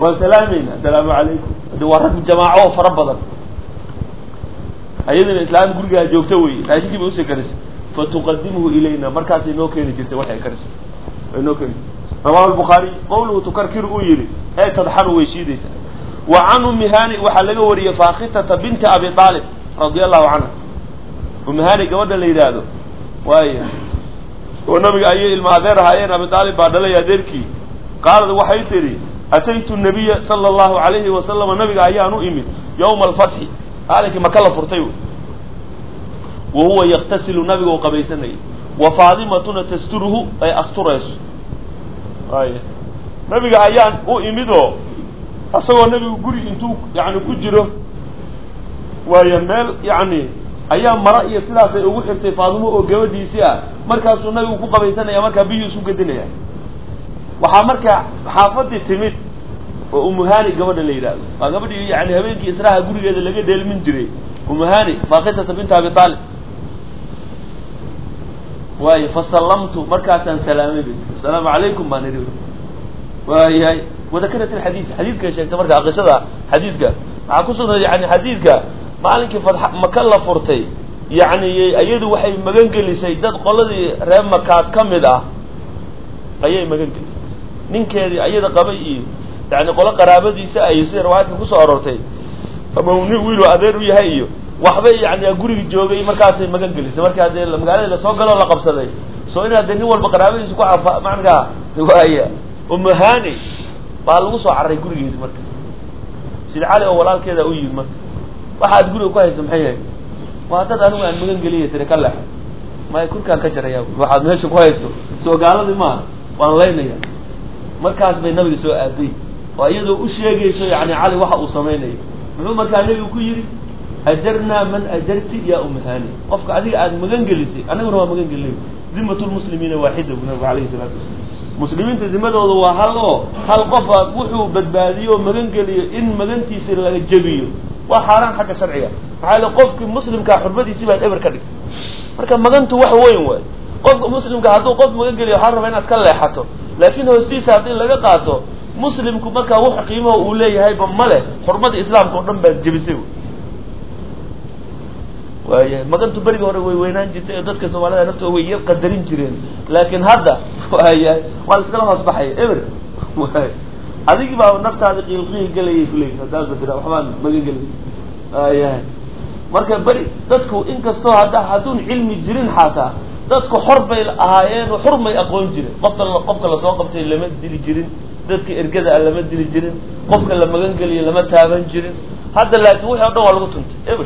وسلامنا السلام عليكم دوارك جماعة فربضا أيضا الإسلام قرقها جوكتوي لاشيكي بأسي كرس فتقدمه إلينا مركز إنوكيني جلت وحي كرس إنوكيني رواه البخاري قوله تكركر أويري أي تضحن ويشيديسا وعن أم هاني وحلقه وري فاختة بنت أبي طالب رضي الله عنها أم هاني قوة اللي يدادو وهي ونبي أيه المعذير هايين أبي طالب بعد الله يديركي قال وحي تري أتيت النبي صلى الله عليه وسلم النبي أيانو إمي يوم الفتح هذا كما كلا فرتيو وهو يغتسل النبي وقبيسني وفاطمة تستره أي أسترس أي نبي أيان أو إميدو أصلا النبي يقول أنتو يعني كجرو ويمال يعني أيام مرأي سلاسة يقول إرتي فاطمة أو جودي سيا مركز النبي يقول قبيسني مركز بيجي سوق الدنيا وحمرك حافظتي تميت وأم هاني قبل الليلة فقبل يعني هبينك إسراها قولي هذا اللي ديل من جري أم هاني فاقتة بنت أبي طالب واي فسلمت مركزا سلامي بك السلام عليكم ما نريد واي وذكرت الحديث حديثك يا شيخ تمرك أقصدها حديثك عكسنا يعني حديثك مالك فتح مكلا فرتي يعني أيده وحي مجنجل سيدات قلدي رام مكات كمدة أيه مجنجل ninkeedii ayada qabay iyo yaani qolo qaraabadiisa ay sir waadka ku soo aroortay ama uu wiil adeer u yahay iyo waxba yaani guriga joogay markaas ay magan gelisay marka hadee magaalada la soo galo la qabsaday soo in hadee nin walba qaraabadiisa ku cafa macnaha waaya umahani baa lagu soo caray gurigeedii marka sida cali oo walaalkeeda u yimid marka waxa guriga ku haysan maxay yahay waa dad anigu aan magan geliyay tiri kala ma kurkaan ka jaraya waxa meesha ku hayso soo gaaladii ma waan leenayaa markaas bay nabiga soo aaday oo iyadoo u sheegayso yaani cali waxa uu sameeyay wuxuu markaa nabigu ku yiri ajarna man ajarti ya umhani qofka adiga aad magan gelisay anaguna waa magan gelay zimmatul muslimiina waahida nabiga kaleey salaatu muslimiinta zimadooda waa hal qof wuxuu badbaadiyo magan geliyo in magantiisa laga jabiyo waa xaraan xagga sharciga waxa qofka muslimka xurmadiisa baa eber ka dhig marka magantu wax weyn way qofka muslimka hadduu qof magan geliyo waxa rabaa inaad ka leexato لكن هو سيسا هذين لقى قاته مسلم كمكا هو حقيمه أوليه هاي بماله حرمة الإسلام كونهم بجبسيه ويا ما كنت بريء وينان جت ضدك سوالها نفسه هو يقدرين جرين لكن هذا ويا والله كلام أصبح إبر هذيك بقى نفس هذا يلقيه قال يقولي هذا كده وحمان ما قال يا مركب بريء ضدك إنك استوى هذا هدون علم جرين حتى dadku xorbay ahaayeen oo xurmay aqoon jiray qofka la soo qabtay lama dili jirin dadka ergada lama dili jirin qofka la magan galiyo lama taaban jirin hadda laakiin wixii oo dhan waa lagu tuntay eber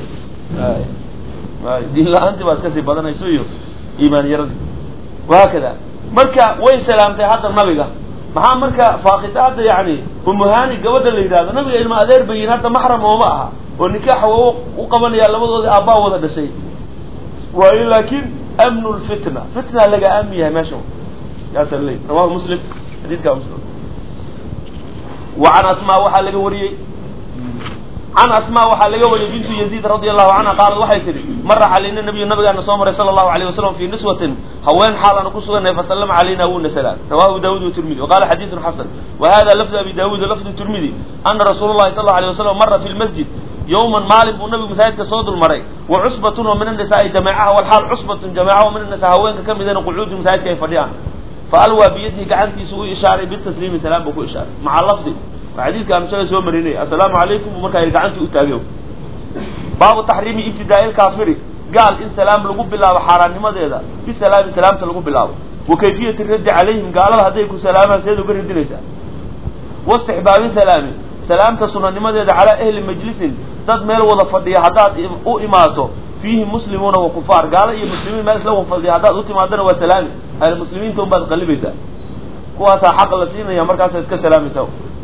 diin la'aanti baa iska sii badanayso iyo iimaan yaradi waa kada marka way salaamtay hadda nabiga maxaa marka faaqita hadda yaani umahani gabadha la yiraahdo nabiga ilma adeer bayin hadda mahram oo ma aha oo nikaax u qabanaya labadooda aabaa wada dhashay waa laakiin أمن الفتنة فتنة لقى أميها ماشو يا سلي رواه مسلم حديث كان مسلم وعن أسماء وحال وري عن أسماء وحال وري بنت يزيد رضي الله عنها قالت وحي تري مر علينا النبي أن صلى الله عليه وسلم في نسوة هوان حالا نقصنا فسلم علينا أول سلام رواه داود والترمذي وقال حديث حسن وهذا لفظ أبي داود لفظ الترمذي أن رسول الله صلى الله عليه وسلم مر في المسجد يوما مالك والنبي مساعد كصود المرء وعصبة ومن النساء جماعة والحال عصبة جماعة ومن النساء هوين كم إذا قعود مساعد كيف فريان فألوى بيده كعنتي سوء إشارة بالتسليم سلام بكو إشارة مع اللفظ وحديث كان مسألة سوى مريني السلام عليكم ومركا يرجعنتي أتابعه باب تحريم ابتداء الكافر قال إن سلام لقب الله وحرام لماذا هذا بسلام سلام تلقب الله وكيفية الرد عليهم قال الله هديك سلاما سيد وقرد ليس واستحباب سلامي سلام تصنع لماذا على أهل مجلس dad meel wada fadhiya hadaad u imaato fihi muslimuuna wa kufaar gaala iyo muslimiin meel isla wada fadhiya hadaad u timaadana waa salaami ay muslimiinta u baad qalibaysa kuwaas xaq la siinaya markaas iska salaamaysa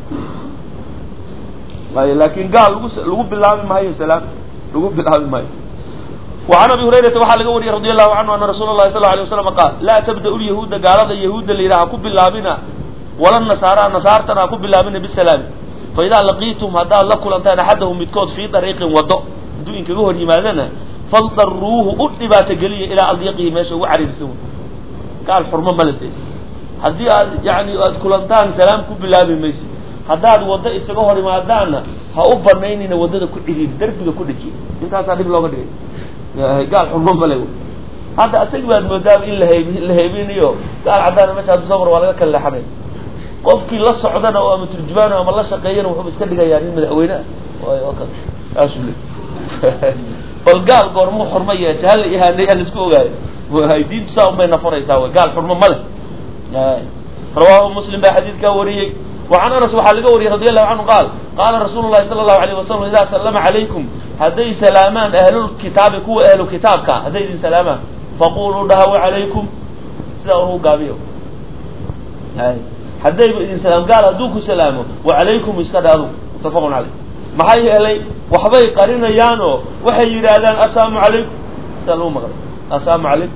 laakiin gaal lagu bilaabi maayo salaam lagu bilaabi maayo وعن ابي هريره وحا لغا وري رضي الله عنه ان رسول الله صلى الله عليه وسلم قال لا تبدا اليهود قالوا اليهود اللي راح كبلابنا ولا النصارى نصارتنا كبلابنا بالسلام فإذا لقيتم هذا لكل أنت أحدهم متكود في طريق وضع دون كجوه لماذا فاضطروه أطلبات قلية إلى أضيقه ما شو عرف سوى قال حرمة بلده هذه يعني كل أنت سلام كبلا بمشي haddaad waddo isaga hor imaadaanna ha u banaynina waddada ku cidhiiri derbiga ku dhejiya intaasaa dhib looga dhigay gaal xurmo male hadda asagi baad moodaaba in la heebinayo gaal caddaana meesha haddu sawar waa laga kala leexanay qofkii la socdana oo ama turjumaano ama la shaqeeyana wuxuuba iska dhigayaa nin madaxweyne ah saasuu le bal gaal goormuu xurmo yeesha hala ihaaneey halaisku ogaayo diintu saa unbay nafaraysaa wy gaal xurmo ma leh rawaahu muslim baa xadiidkaa wariyey وعن أنس waxaa laga wariyey رضي الله عنه قال قال رsuل اللhi صلى الله عليه وسلم إذا سلم عليكم hadday سلاamaan أهلالkitaabi kuwa أهlu kitaabka hadday idin سلاamaan faquluu dhaha وعalayكم sidaa u gaabiyo haddayba idin سlaam gaal hadduu ku سلاamo وعalayكم iska dhaado متafq عalيه maxaa yeelay waxbay qarinayaanoo waxay yidhaahdaan aلسلaamu عalayكم sia lagu maqlay aلسلaamu عalayكم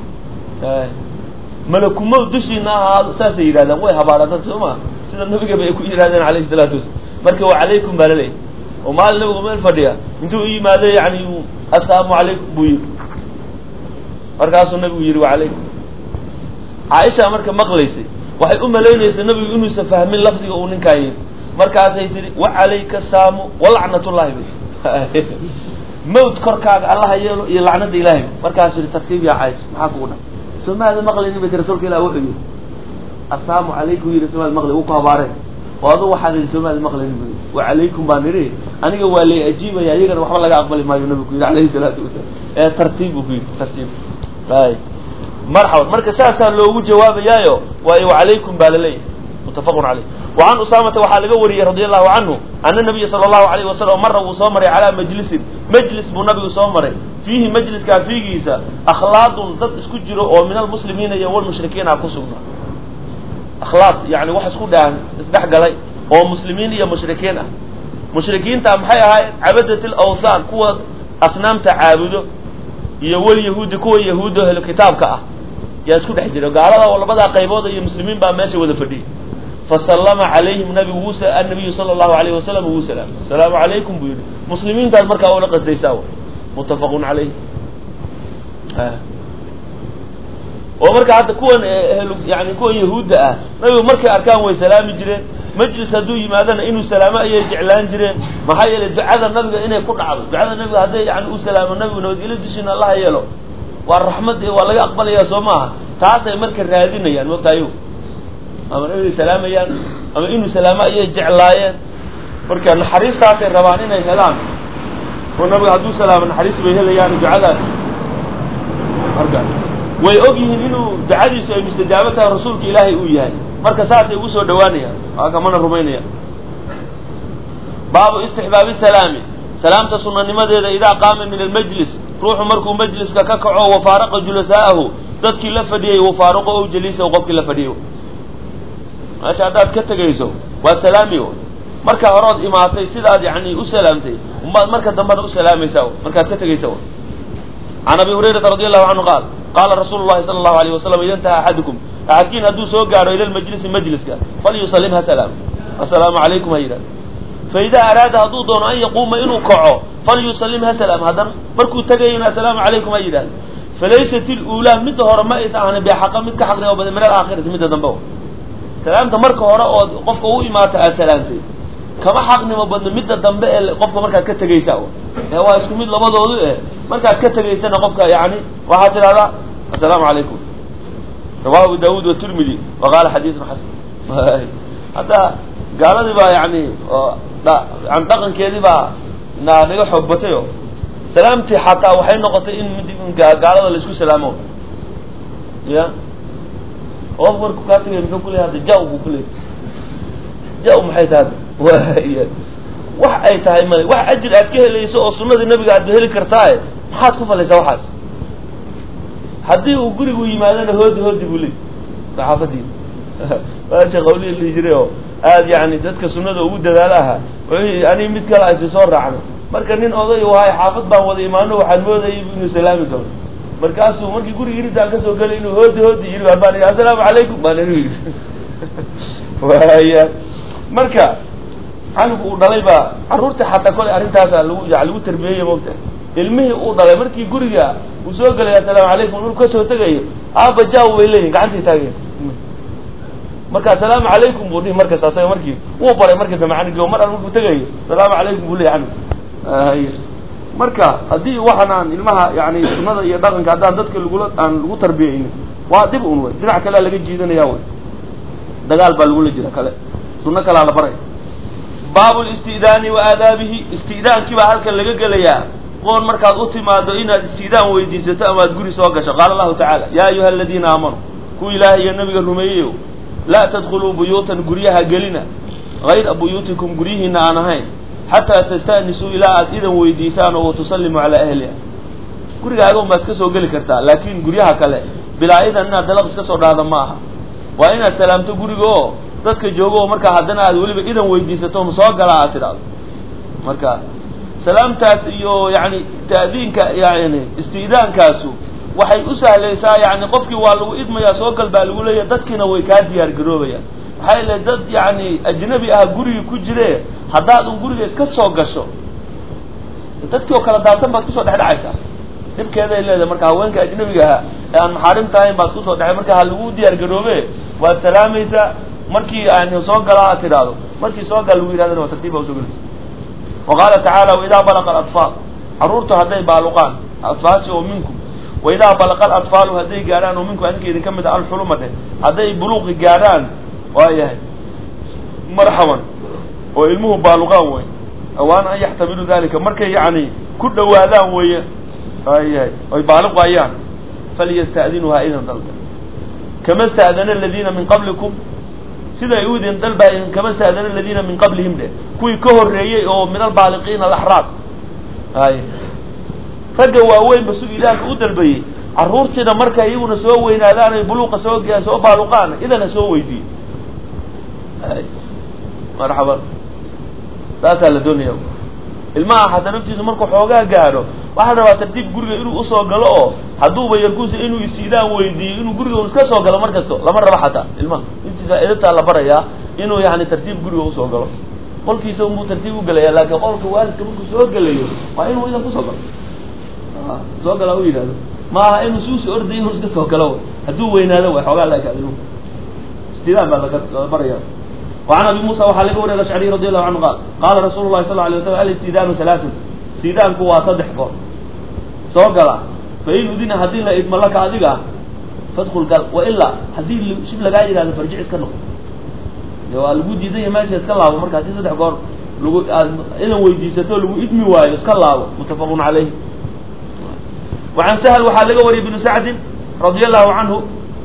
malakumo dushiina ahaado saasay yidhahdaan way habaaratan soo ma sida nabigaba ay ku yidhahdeen alayhi الsalaatu wasalam marka wa calaykum baa laleeyahy oo maalin nabigu meel fadhiya intuu u yimaado yani assalaamu calaykum buu yidhi markaasuu nabigu yidhi wacalaykum caaisha marka maqlaysay waxay u malaynaysaa nabigu inuusan fahmin lafdiga uu ninkaa yidhi markaasay tihi wacalayka saamu walacnatullahi mawt korkaaga allaha yeelo iyo lacnada ilaahay markaasuu yidhi tartiib yaa caaisha maxaa kugu dha soo maada maqlaynin bay ti rasuulka ilah wuxuu yidhi assalaamu calaykum yidhi somaad maqli uu ku habaareen oo adu waxaad yidhi soomaad maqlaynin bu wacalaykum baan idhi aniga waa lay ajiibaya iyagana waxba laga aqbali maayo nabigu yidhi alayhi salaatu wasalaam tartiib buu ku yidhi tartiib ay marxaban marka saasaa loogu jawaabayaayo waayo wacalaykum baa laleeyahay mutafaqun caleyh وعن أسامة waxaa laga wariyey رضي الله عنه أن النبي صلى الله عليه وسلم mara wuu soo maray calىa majlisin majlis buu nabigu soo maray fiihi majliskaa fiigiisa akhlaadun dad isku jiro oo min almuslimiina iyo walmushrikiina ku sugnaa akhlaad yani wax isku dhahan isdhex galay oo muslimiin iyo mushrikiin ah mushrikiinta maxay ahaayeen cabadat alawthan kuwa asnaamta caabudo iyo wal yahuudi kuwa yahuudo helo kitaabka ah yaa isku dhex jiro gaalada oo labada qaybood iyo muslimiin baa meesha wada fadhiyay fasallama calayhim nabigu annabiyu sala allahu alayhi wasalam wuu salaam assalaamu calaykum buu yidhi muslimiintaas markaa oo la qasdaysaa muttafaqun calayh oo marka hadda kuwan yani kuwan yahuudda ah nabigu markay arkaan way salaami jireen majlis hadduu yimaadana inuu salaamo ayay jeclaan jireen maxaa yeelay ducada nabiga inay ku dhacdo ducada nabiga hadday yani u salaamo nabigu nabadgelyo dushiina allaha yeelo waa raxmad waa laga aqbalaya soo maaha taasay marka raadinayaan mogtayo ama inay salaamayaan ama inuu salaamo ayay jeclaayeen marka naxariistaasay rabaan inay helaan oo nabiga hadduu salaamo naxariis bay helayaan ducadaas marka way og yihiin inuu ducadiisu ay mustajaabo tahay rasuulka ilaahay uu yahay marka saasay ugu soo dhawaanayaan aka mana rumaynayaan baabu istixbaabi salaami salaamta sunanimadeeda idaa qaama min almajlis ruuxu markuu majliska ka kaco wafaaraqa julasaa'ahu dadkii la fadhiyey wafaaraqo ow jaliisa qofkii la fadhiyo meesha haddaad ka tegayso waa salaami marka horood imaatay sidaad yani u salaamtay umbaad marka dambena u salaamaysaa markaad ka tegaysa can abi hurayrata radi allahu canhu qaal qaala rasuulu llahi sala allahu alayh wasalam ida intaha axadukum axadkiin hadduu soo gaaro ila lmajlisi majliska falyusalim ha salaam assalaamu calaykum ha yidhahdo faidaa araada hadduu doono an yaquuma inuu kaco falyusalim ha salaam haddana markuu tegayana assalaamu calaykum ha yidhahdo falaysat iluulaa midda hore ma aysa ahna bixaqa mid ka xaqnimo badan min alaakhirati midda dambe salaamta marka hore oo qofka u imaata aad salaamtay kama xaqnimo badno midda dambe ee qofka markaad ka tegaysa waa isku mid labadoodu markaad ka tegaysana qofka yani waxaad tidhahdaa assalaamu calaykum rawahu abu daawud watirmidi wa qaala xadiisun xasan hadda gaaladii baa yani an dhaqankeedii baa naga xoog batayo salaamtii xataa waxay noqotay in gaalada la isku salaamo ya qof marku kaa tegay muxuu kuleeyahay hadda ja buu kuleeyahay ja maxay tahay wax ay tahay male wax ajir aad ka helayso oo sunnadii nabiga aad heli kartaa maxaad ku falaysaa waxaas haddii uu gurigu yimaadana hoodi buu leey saxaafadii waasha qawliyi la jiray oo aad yani dadka sunnada ugu dadaalaha ani mid kale aysi soo raacno marka nin oday wahay xaafad baan wada imaano waxaan moodayay inuu salaami doono markaasuu markii guriga iridaan kasoo gelay inuu hoodi yiri baan yidhi assalaamu calaykum baan yidhi waaya marka canugu uu dhalay baa carruurta xataa kolay arrintaasa lagu tarbiyeeya moogta ilmihii uu dhalay markii guriga uu soo gelay assalaamu calaykum uu kasoo tegayo aabba jaaw bay leeyihin gacantii taageen marka salaamu calaykum buu dhihi markaas asaga markii uu baray marka macaniga mar aan markuu tagayo salaamu calaykum buu leeyahay marka haddii waxaan ilmaha yani sunnada iyo dhaqanka haddaan dadka lagu tarbiyeynin waa dib un wey dhinac kale laga jiidanaya wey dagaal baa lagula jira kale sunno kalaa la baray baabu listidaani wa aadaabihi istidaankii baa halkan laga gelayaa qoon markaad u timaado inaad istidaan weydiisato ama aad guri soo gasho qaala allahu tacaala yaa ayuha aladiina aamanuu kuwa ilaahay iyo nabiga rumeeyeyo laa tadkhuluu buyuutan guryaha gelina hayra buyuutikum guryihiina aan ahayn xataa tasta'nisuu ilaa aad idan weydiisaan oo tusallimu calaa ahliha gurigaaga un baad iska soo geli kartaa laakiin guryaha kale bilaa idan inaad dalaq iska soo dhahda ma aha waa inaad salaamto guriga oo dadka joogo oo markaa haddana aad weliba idan weydiisato ma soo galaa aad tidhaahdo marka salaamtaas iyo yani ta'diinka yani istidaankaasu waxay u sahlaysaa yani qofkii waa lagu idmayaa soo gal baa lagu leeyahay dadkiina way kaa diyaar garoobayaan maxaa yeele dad yani ajnabi ah gurigii ku jire haddaad un guriga iska soo gasho dadkii oo kala daadsan baad kusoo dhexdhacaysaa dhibkeeday leedahay marka haweenka ajnabiga aha ee aan maxaarimta ahayn baad kusoo dhexay marka ha lagu diyaar garoobe waad salaamaysaa markii yani soo galaa aad tidhaahdo markii soo gal lagu yidhahdana waa tartiib baa usoo gelaysa waqaala tacaala waidaa balaqa alatfaal carruurtu hadday baaluqaan atfaashi oo minkum waidaa balaqa alatfaalu hadday gaadhaan oo minku adinka idin ka mid a alxuluma dheh hadday buluuqi gaadhaan waayahay marxaban oo ilmuhu baaluqaan wey awaan an yaxtamilu dalika markay yani ku dhawaadaan weeye waayahay oy baaluqayaan falyasta'dinuuha idan dalba kama sta'dana aladiina min qablikum siday u idin dalbaayeen kama sta'dana aladiina min qablihim dheh kuwii ka horreeyey oo min albaaliqiina alaxraad ay ragga waaweyn ba su ilaanka u dalbayey carruurtiina markay iyaguna soo weynaadaan ay buluuqa soo baaluqaan idana soo weydiiye marxaban saasaa la doonaya ilmaha xataa naftiisu markuu xoogaa gaadho waxaa rabaa tartiib guriga inuu usoo galo oo hadduuba yarkuusa inuu istidaan weydiiyo inuu guriga un iska soo galo mar kasto lama rabo xataa ilmaha intiisa edabtaa la barayaa inuu yani tartiib guriga usoo galo qolkiisa unbuu tartiib u gelaya laakiin qolka waalidka markuu soo gelayo waa inuu idan kusoo galo soo galaa u yidhahdo maaha inuu suusi orday inuu iska soo galo hadduu weynaado way xoogaa laakaad ilmuhu istidaan baa la baraya وعن أبي موسى وحلقه ورد الأشعري رضي الله عنه قال رسول الله صلى الله عليه وسلم الاستئذان ثلاث استئذان كوا صدح قول سوقلا فإن أذن هدين لإدم لك أذيقا فادخل قال وإلا هدين شب لقاير هذا فرجع اسكنه لو الوجود زي ماشي اسكنه ومرك هدين صدح قول إذا ويجيسته لو إدمي واي اسكنه متفق عليه وعن سهل وحلقه ورد بن سعد رضي الله عنه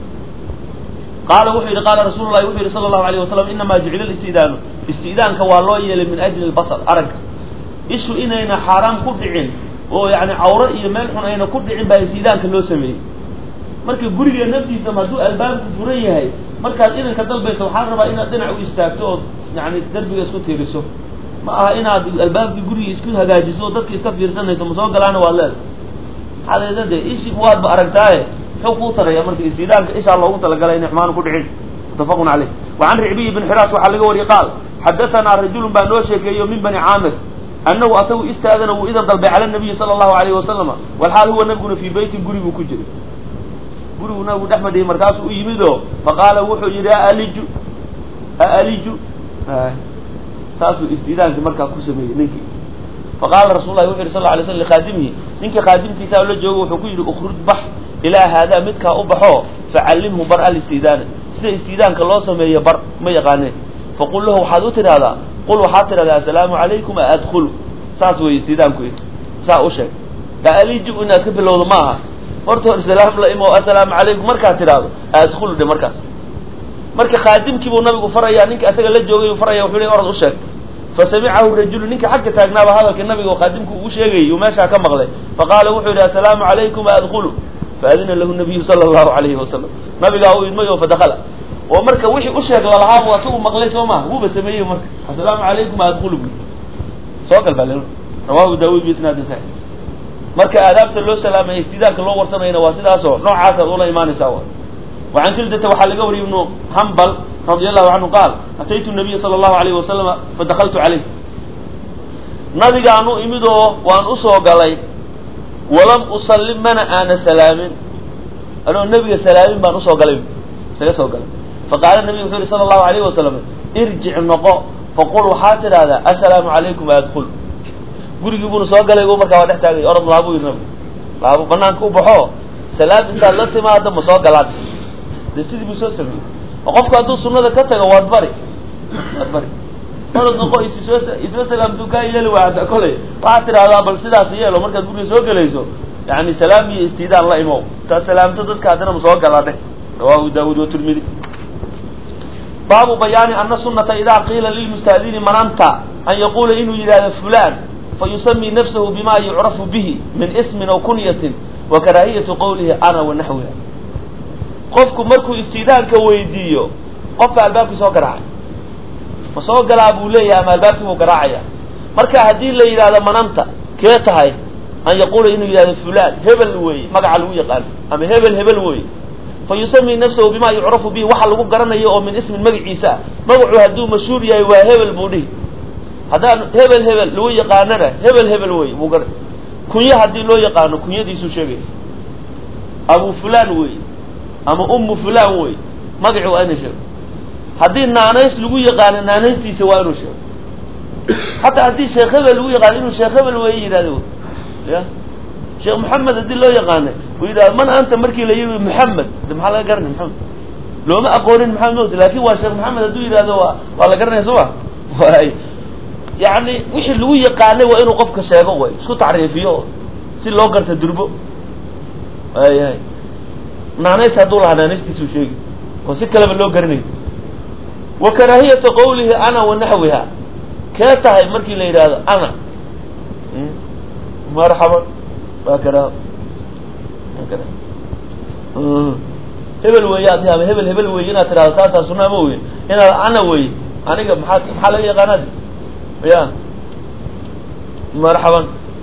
قال وحيد قال رسول الله وحيد صلى الله عليه وسلم إنما جعل الاستئذان استئذان كوالله من أجل البصر أرق إيشو إننا حرام كدعين ويعني عورة إيمان حنا كدعين باستئذان كله سمي مركب قرية نفسي سمادو الباب فريه هاي مركب إن كتل بيسو حرب إن دنع ويستاكتو يعني الدرب يسكت يرسو ما إن الباب في قرية يسكت هجاجسو ضدك يستفير سنة مسوق لنا والله هذا ده إيش فواد بأرقتاه حقوق ترى يا مركز استدلال إن شاء الله تعالى قال إن إحمان كل عيد متفق عليه وعن رعبي بن حراس وحلقه وري قال حدثنا رجل بانوشك يوم من بني عامر أنه أسوي استأذن وإذا ضرب على النبي صلى الله عليه وسلم والحال هو نبغى في بيت قريب وكجري قريب نبغى أحمد مركز ويمده فقال وحي يا ألج ساسو استدلال في مركز كسمي نكي فقال رسول الله صلى الله عليه وسلم لخادمه نك خادمك سأل له جو وحكي أخرج بح إلى هذا متك أبحو فعلمه برء الاستئذان سيد استئذان كالله سمي بر ما يقانه فقل له حدوث هذا قل وحاطر هذا السلام عليكم أدخل ساسوي استئذان كوي سأوشك قال لي جو الناس كيف لو معها ورته السلام عليكم السلام عليكم مركز هذا أدخل ده مركز خادم كيف النبي فريا نك أسجل للجوجي فريا وحولي أرض أوشك فسمعه الرجل نك حق تاجنا بهذا النبي وخادمك وشيء وماشى كم مغلي فقال وحولي السلام عليكم أدخل فأذن له النبي صلى الله عليه وسلم نبي قال يدميه فدخل ومركا وحي أشهد للعام وأسوه مغليس وما هو بسميه مركا السلام عليكم أدخلوا بي سوق البالين رواه داود بإسناد صحيح مركا آدابة الله سلام استداك الله ورسنا هنا واسدا سوا نوع عاسر ولا إيمان سوا وعن كلدة وحلقه وري بن حنبل رضي الله عنه قال أتيت النبي صلى الله عليه وسلم فدخلت عليه نبي قانو إمدو وأن أسوق علي ولم أسلم من أنا سلام أنا النبي سلام بان أسوق عليه سلام faqaala nabigu wuxuu yihi sala allahu alayhi wasalam irjic noqo faqul waxaa tidhahdaa assalaamu calaykum adkul gurigii buuna soo galay markaa waa dhex taagay orod laabo yiri nabigu laabo banaanka u baxo salaad intaad la timaado ma soo galaan de sidii buu soo sameeyey oo qofku hadduu sunnada ka tago waad bari orod noqo isoo salaamtu kaa yeeli waada kolay waxaad tidhahdaa bal sidaas yeelo markaad guriga soo gelayso yani salaam iyo istidaan la imo taad salaamto dadka haddana ma soo galaadhe rawahu daawud watirmidi baabu bayaani ana sunata idaa qiila lilmustaadini man anta an yaqula inuu yidhahdo fulan fayusami nafsahu bima yucrafu bihi min ismin aw kunyatin wa karaahiyatu qawlihi ana wa naxwiha qofku markuu istidaanka weydiiyo qofka albaabkii soo garaacay ma soo galaa buu leeyahay ama albaabkii buu garaacaya marka haddii la yidhahdo mananta kee tahay an yaqula inuu yidhahdo fulan hebel weeye magaca lagu yaqaano ama hebel weeye fayusami nafsahu bima yucrafu bihi waxa lagu garanayo oo min ismin magaciisa ah magacu hadduu mashhuur yahay waa hebel buu dhihi haddaan hebel lagu yaqaanana hebel weeye buu gar kunya haddii loo yaqaano kunyadiisuu sheegay abu fulan weeye ama ummu fulan weeye magacu waa inuu sheego haddii naanays lagu yaqaano naanaystiisa waa inuu sheego hataa haddii sheekh hebel lagu yaqaano inuu sheekh hebel weeye yidhahdo ya sheekh maxamed haddii loo yaqaanay uu yidhahdo man anta markii la yidhi maxamed de maxaa laga garanay maxamed looma aqoonin maxamed mawt laakin waa sheekh maxamed hadduu yidhahdo waa la garanaya soo ma waay yani wixii lagu yaqaanay waa inuu qofka sheego way isku tacriifiyo si loo garta durbo ay naanays hadduu lahaa naanaystiisuu sheegi oo si kaleba loo garanayo wa karaahiyatu qawlihi ana wa naxwiha kee tahay markii la yidhaahdo ana marxaban waa karaa hebel weeye adni ama hebel weeye inaad tidhahdo taasaa sunaa ma weyn inaad ana weeye aniga maxaa laga yaqaanaad ya marxaban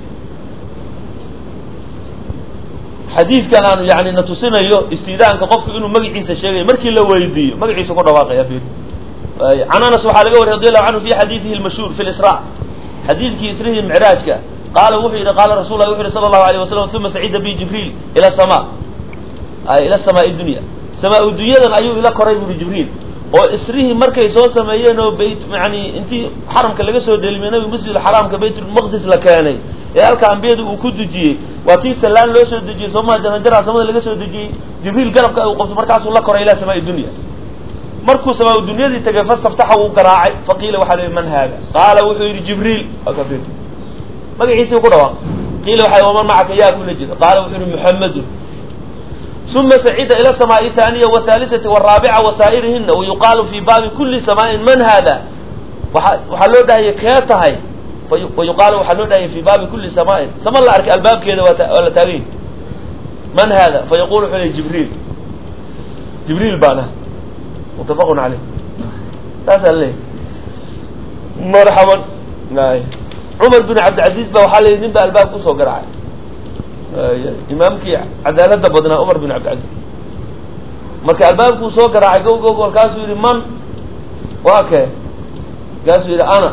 xadiidkan aan yani na tusinayo istidaanka qofku inuu magaciisa sheegayo markii la weydiiyo magaciisa ku dhawaaqaya fi can anas waxaa laga wariy radi allahu canhu fi xadiidihi lmashhuur fi lisra xadiidkii israhi micraajka qaala wuxuu yidhi qaala rasul lah wuxu yihi sala allahu alayh wasalam uma sacida bi jibriil ila samaa dunya samaa dunyadan ayuu ila koray buri jibriil oo isrihii markay soo sameeyeen oo yani intii xaramka laga soo dheelmiyey nabiga masjidulxaraamka baytulmaqdis la keenay ee halka ambiyada uu ku dejiyey waa tii sallaan loo soo dejiyey sooma janajara samada laga soo dejiyey jibriil garabka uu qabto markaasuu la koray ilaa samaa dunya markuu samaa dunyadii tagay fastaftaxa wuu garaacay faqiila waxaa la man haada qaala wuxuu yidhi jibriil magaciisii ku dhawaaq qiila waxaa waman macaka yaa kula jira qaala wuxuu yihi muxamadun uma sacida ila samaa'i haaniya wahaalisati waraabica wasaa'irihina wayuqaalu fi baabi kuli samaain man hada waxaa loo dhahaya kee tahay wayuqaalu waxaa loo dhahaya fi baabi kuli samaain sama la arkay albaabkeeda waa la taagany man hada fayaqulu wuxuu ley jibriil baana mutafaqun caleyh saasaa leeyahy marxaban cumar bin cabdilcaziz ba waxaa layihi nin ba albaabka usoo garaacay imaamkii cadaalada badnaa cumar bin cabdilcaziz marka albaabkuu soo garaacay gowgow markaasuu yihi man waa kee markaasuu yihi ana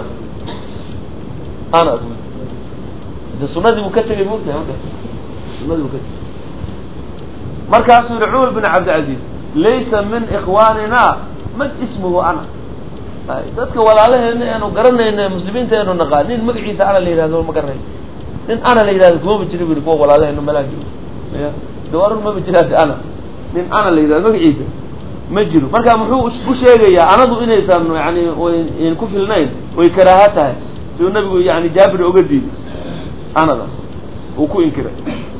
de sunadii buu ka tegay murta sunadii buu ka tegay markaasuu yihi cumar bin cabdilcaziz laysa min ikhwaanina man ismuhu ana dadka walaalaheena eenu garanayna muslimiinta eenu naqaan nin magaciisa ana la yihahdo ma garanay nin ana la yidhahdo kumaba jiro bu kuwa walaalaheena malaagi ya dawarun maba jiraad ana nin ana la yidhahdo magaciisa ma jiro marka muxuu u sheegayaa anadu inaysan yani n ku filnayn way karaaha tahay siuu nabigu yani jaabir oga diiday anada uu ku inkiray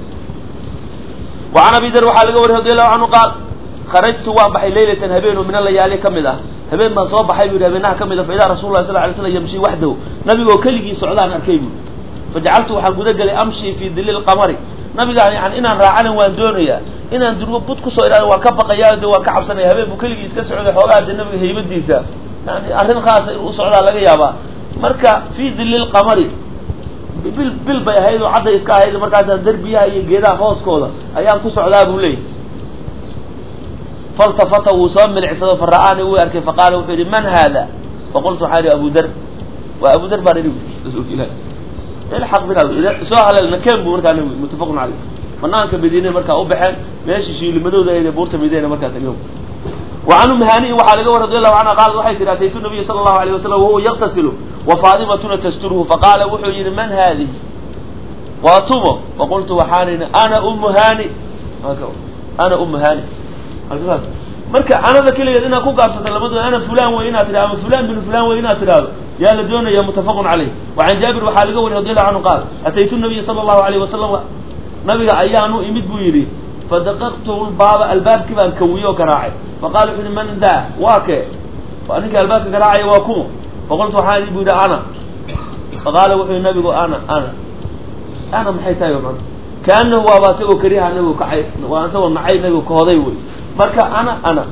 وعn abi dar waxaa laga wariy radi allahu canhu qaal kharajtu waan baxay laylatan habeen oo min alayaali kamid ah habeen baan soo baxay bu yidhi habeenaha kamid a faidaa rasul lah sal lay slam yamshi waxdahu nabigoo keligii socdaan arkay bu fajacaltu waxaan guda gelay amshi fi dili lqamari nabiga yani inaan raacanan waan doonayaa inaan durbo bud kusoo idhaado waan ka baqayaa de waan ka cabsanaya habeen buu keligii iska socday xoogaa de nabiga haybadiisa yani arrin khaasa inuu u socdaa laga yaabaa marka fi dili lqamari bil bay ahayd oo cadday iska ahayd markaasaan derbiyaha iyo geedaha hooskooda ayaan ku socdaa buu leeyay faltafata wuu soo milicsado fara'aani wuu arkay faqaala wuxuu yihi man hada faqultu waxaa ihi abu dar waa abu dar baan idhi rasuulka ilahi ilxaq bina soo haleelna keen buu markaa nabi muttafaqun caleyh banaanka madiine markaa u baxeen meeshii shiilimadooda ahayd ee buurta madiina markaa tageen وعن أم هانئ وحال رضي الله عنها قال وحيت أتيت النبي صلى الله عليه وسلم وهو يغتسل وفاطمة تستره فقال وحي من هذه وأطمه وقلت وحانين أنا أم هانئ أنا أم هانئ marka anada kaliya ina ku gaabsata labadooda ana fulan way ina tiraado fulan bin fulan way ina tiraado yaa la doonaya mutafaqun alayh wa an jabir waxa laga wari radiyallahu anhu qaal ataytu nabiy sallallahu alayhi wasallam nabiga ayaanu imid buu yiri fadaqaqtu al-baba al-bab kiban kawiyo garaacay faqala ibn man da waake faanika al-bab garaacay waa kuma faqultu hadi buu da ana faqala wuxuu nabigu ana maxay tahay man kaana huwa baasigo kariha nabigu kacay waa anta macay nabigu ka hoday way marka ana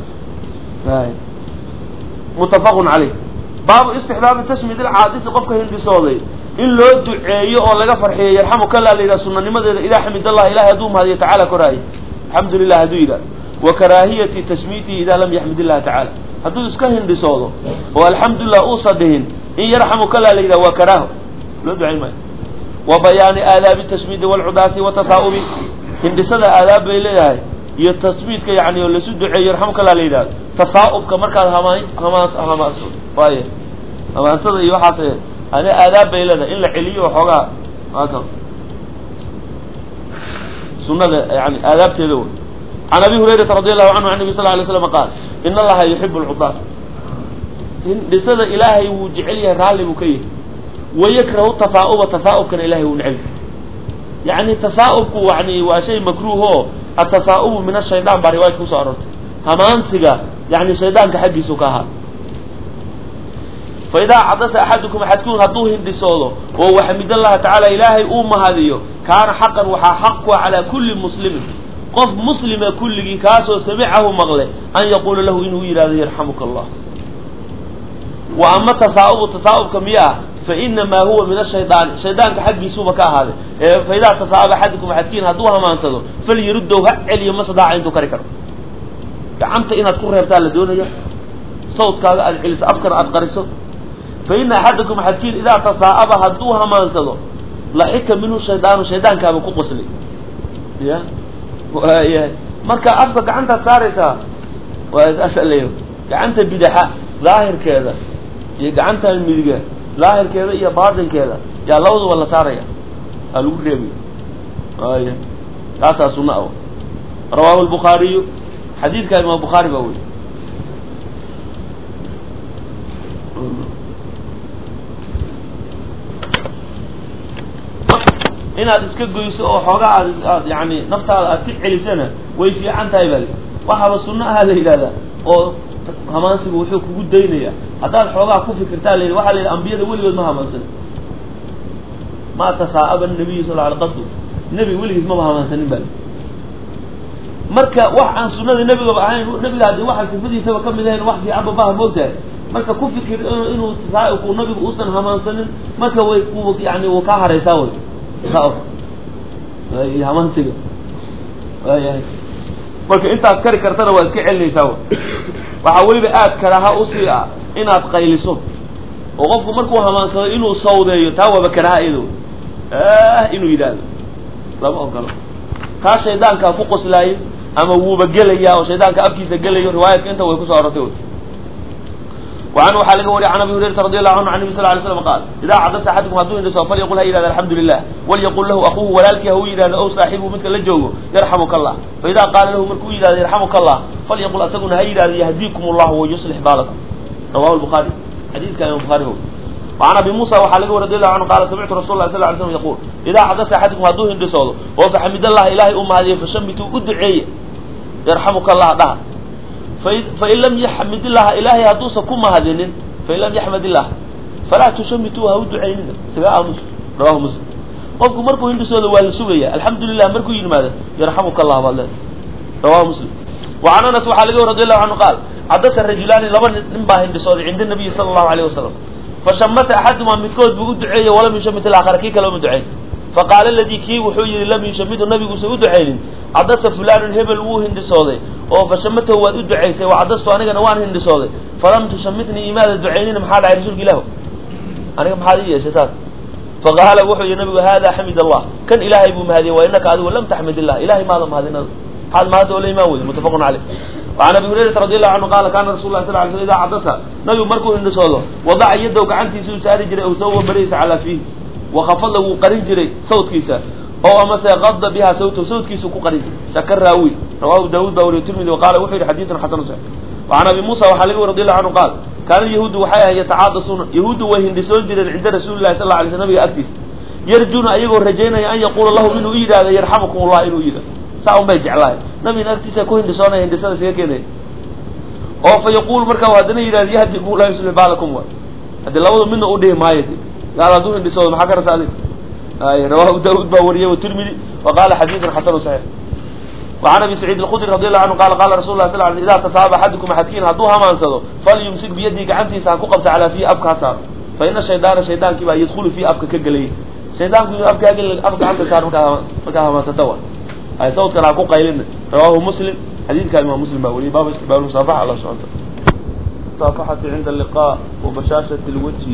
mutafaqun alayh baabu istihbaab tashmid al-aadis qofka hindisooday in loo duceeyo oo laga farxiyo yarhamuka la leeyahay sunnanimadeeda ilaahi hamdallah ilaahi aduu mahadiyo ta'ala koray alhamdulillah haduu ila wa karahiyati tashmiti idha lam yahmidillah ta'ala haduu iska hindisoodo oo alhamdulillah uu sadehin in yarhamuka la leeyahay wa karahu loo duceeyo wa bayani aadab tashmid wal udasi wa tasawubi hindisada aadab bay leeyahay iyo tasbiidka yaani oo la soo duceeyo yarhamka la leeyahay tasaa'ubka marka hamaas waaye hamaasada iyo waxa ana aadaab bay leedahay in la celiyo xogaa haka sunnada yaani aadaabteeda way an abi hurayra radiyallahu anhu an nabi sallallahu alayhi wasallam qaal inna allaha yuhibbu al-'udad in disada ilaahay wuu jecel yahay raali buu ka yahay wayakrahu tasaa'ubkan ilaahay wuu neceb yaani tasaa'ubku yaani waa shay makruuh التثاؤب من الشيطان برواية كوسارت همانسجا يعني الشيطان كحديثه كها فإذا عطس أحدكم حتكون هدوه هندسوله وهو حمد الله تعالى إلهي هذه كان حقا وحق على كل مسلم قف مسلم كل كاسو سمعه مغلي أن يقول له إنه إلهي يرحمك الله وأما التثاؤب كمياه فإنما هو من الشيطان كحق يسوبك هذا فإذا تصاب أحدكم حدكين هدوها ما انسدوا فليردوا هعلي مصدع عنده كركر كعنت إن تكون ربطان لدونية صوت كذا العلس أفكر أتقرسه فإن أحدكم حدكين إذا تصاب هدوها ما انسدوا لحك منه الشيطان كان قطس لي مركا أصدق عنت تارسة وأسأل ليه كعنت بدحاء ظاهر كذا يقعنت الملقاء ظاهر كذا يا باطن كذا يا لوض ولا سارية الوجبي هذا سنة رواه البخاري حديث كان من البخاري بقول إن هذا سكجو يسوع حاجة يعني نفتح تفعل سنة ويفي عن تايبل وحب السنة هذا إلى أو همانسي وحوك جدينية هذا الحوار كوفي كرتالي وحل الأنبياء ولي ما همانسي ما تثاءب النبي صلى الله عليه وسلم النبي ولي ما همانسي بل مركا واحد عن سنة النبي وبعين النبي هذا واحد في فدي سوى كم ذا واحد في عبد الله موته مركا كوفي كر إنه تثاءب والنبي أصلا همانسي مركا ويكو يعني وكهر يساوي تثاءب همانسي marka inta kari kartana waa iska celinaysaa waxa waliba aad karaha u sii inaad qayliso oo qofku markuu hamaansado inuu sawdeeyo taa waba karaha ido inuu yiraahdo lama ogolo ka shaydaanka ku qoslay ama wuuba galaya oo shaydaanka afkiisa galayo riwaayadka inta way ku soo aragtay وعنه حال وري عن ابي هريره رضي الله عنه عن النبي صلى الله عليه وسلم قال اذا عطس احدكم هدوء عنده سوف يقول هيا الحمد لله وليقول له اخوه ولالك هو يراد او صاحبه مثل لا جوجو يرحمك الله فاذا قال له مركو يراد يرحمك الله فليقول اسغنا هيا يهديكم الله ويصلح بالكم رواه البخاري حديث كان البخاري هو وعن ابي موسى وحال رضي الله عنه قال سمعت رسول الله صلى الله عليه وسلم يقول اذا عطس احدكم هدوء عنده سوف وفحمد الله الهي هذه فشمتوا ادعي يرحمك الله ده فإن لم يحمد الله إلهي هدوسكم هذين فإن لم يحمد الله فلا تشمتوها ودعيننا سواء مسلم رواه مسلم قفكم مركو هندسوا والسوية الحمد لله مركو ينماذا يرحمك الله والله رواه مسلم وعن أنس وحالقه رضي الله عنه قال عدس الرجلان لبن ننباه هندسوا عند النبي صلى الله عليه وسلم فشمت أحدهما متكود بقدعية ولم يشمت الآخر كيك لو مدعين فقال الذي كي وحوي لم يشمت النبي سعود عين عدس فلان هبل وو هندسوده او فشمته واد دعيسه وعدست انا وان هندسوده فلم تشمتني ايمان الدعينين محال على رسول الله انا محال يساس فقال وحوي النبي هذا حمد الله كان الهي بما هذه وانك عدو لم تحمد الله الهي ما لم هذا هذا ما هذا ولا ما متفق عليه وعن أبي هريرة رضي الله عنه قال كان رسول الله صلى الله عليه وسلم إذا عطس نبي مركو إن صوله وضع يده وقعنتي ساري جري أو سوى بريس على فيه وخفض له قرين جري صوت كيسا أو أما سيغض بها صوت كيسا قرين شكر راوي رواه داود باوري الترمذي وقال وحي حديث حسن صحيح. وعن أبي موسى وحلقه رضي الله عنه قال كان اليهود وحيها يتعاطسون يهود وهندسون جري عند رسول الله صلى الله عليه وسلم أكتس يرجون أيغو رجينا أن يقول الله إنه إيدا يرحمكم الله إنه إيدا ساهم بيجع الله نبي أكتس كو هندسون هندسون سيكيني أو فيقول مركا وهدنا إيدا يهدكم الله يسلم بالكم هذا لوضع منه أوديه ما يدي قال دون هندسون محكرة سالك رواه داود باوريه والترمذي وقال حديث حسن صحيح. وعن ابي سعيد الخدري رضي الله عنه قال رسول الله صلى الله عليه وسلم اذا تصاب احدكم حدكين هدوها ما انسدو فليمسك بيده غعنتي سان كقبت على في ابك حساب فان الشيطان كيبا يدخل في ابك كغلي شيطان كيبا ابك كغلي ابك عنده صار مكا ما تتوى اي صوت كلا كو قيلن رواه مسلم حديث كان مسلم باوري باب المصافحه على صوت المصافحه عند اللقاء وبشاشه الوجه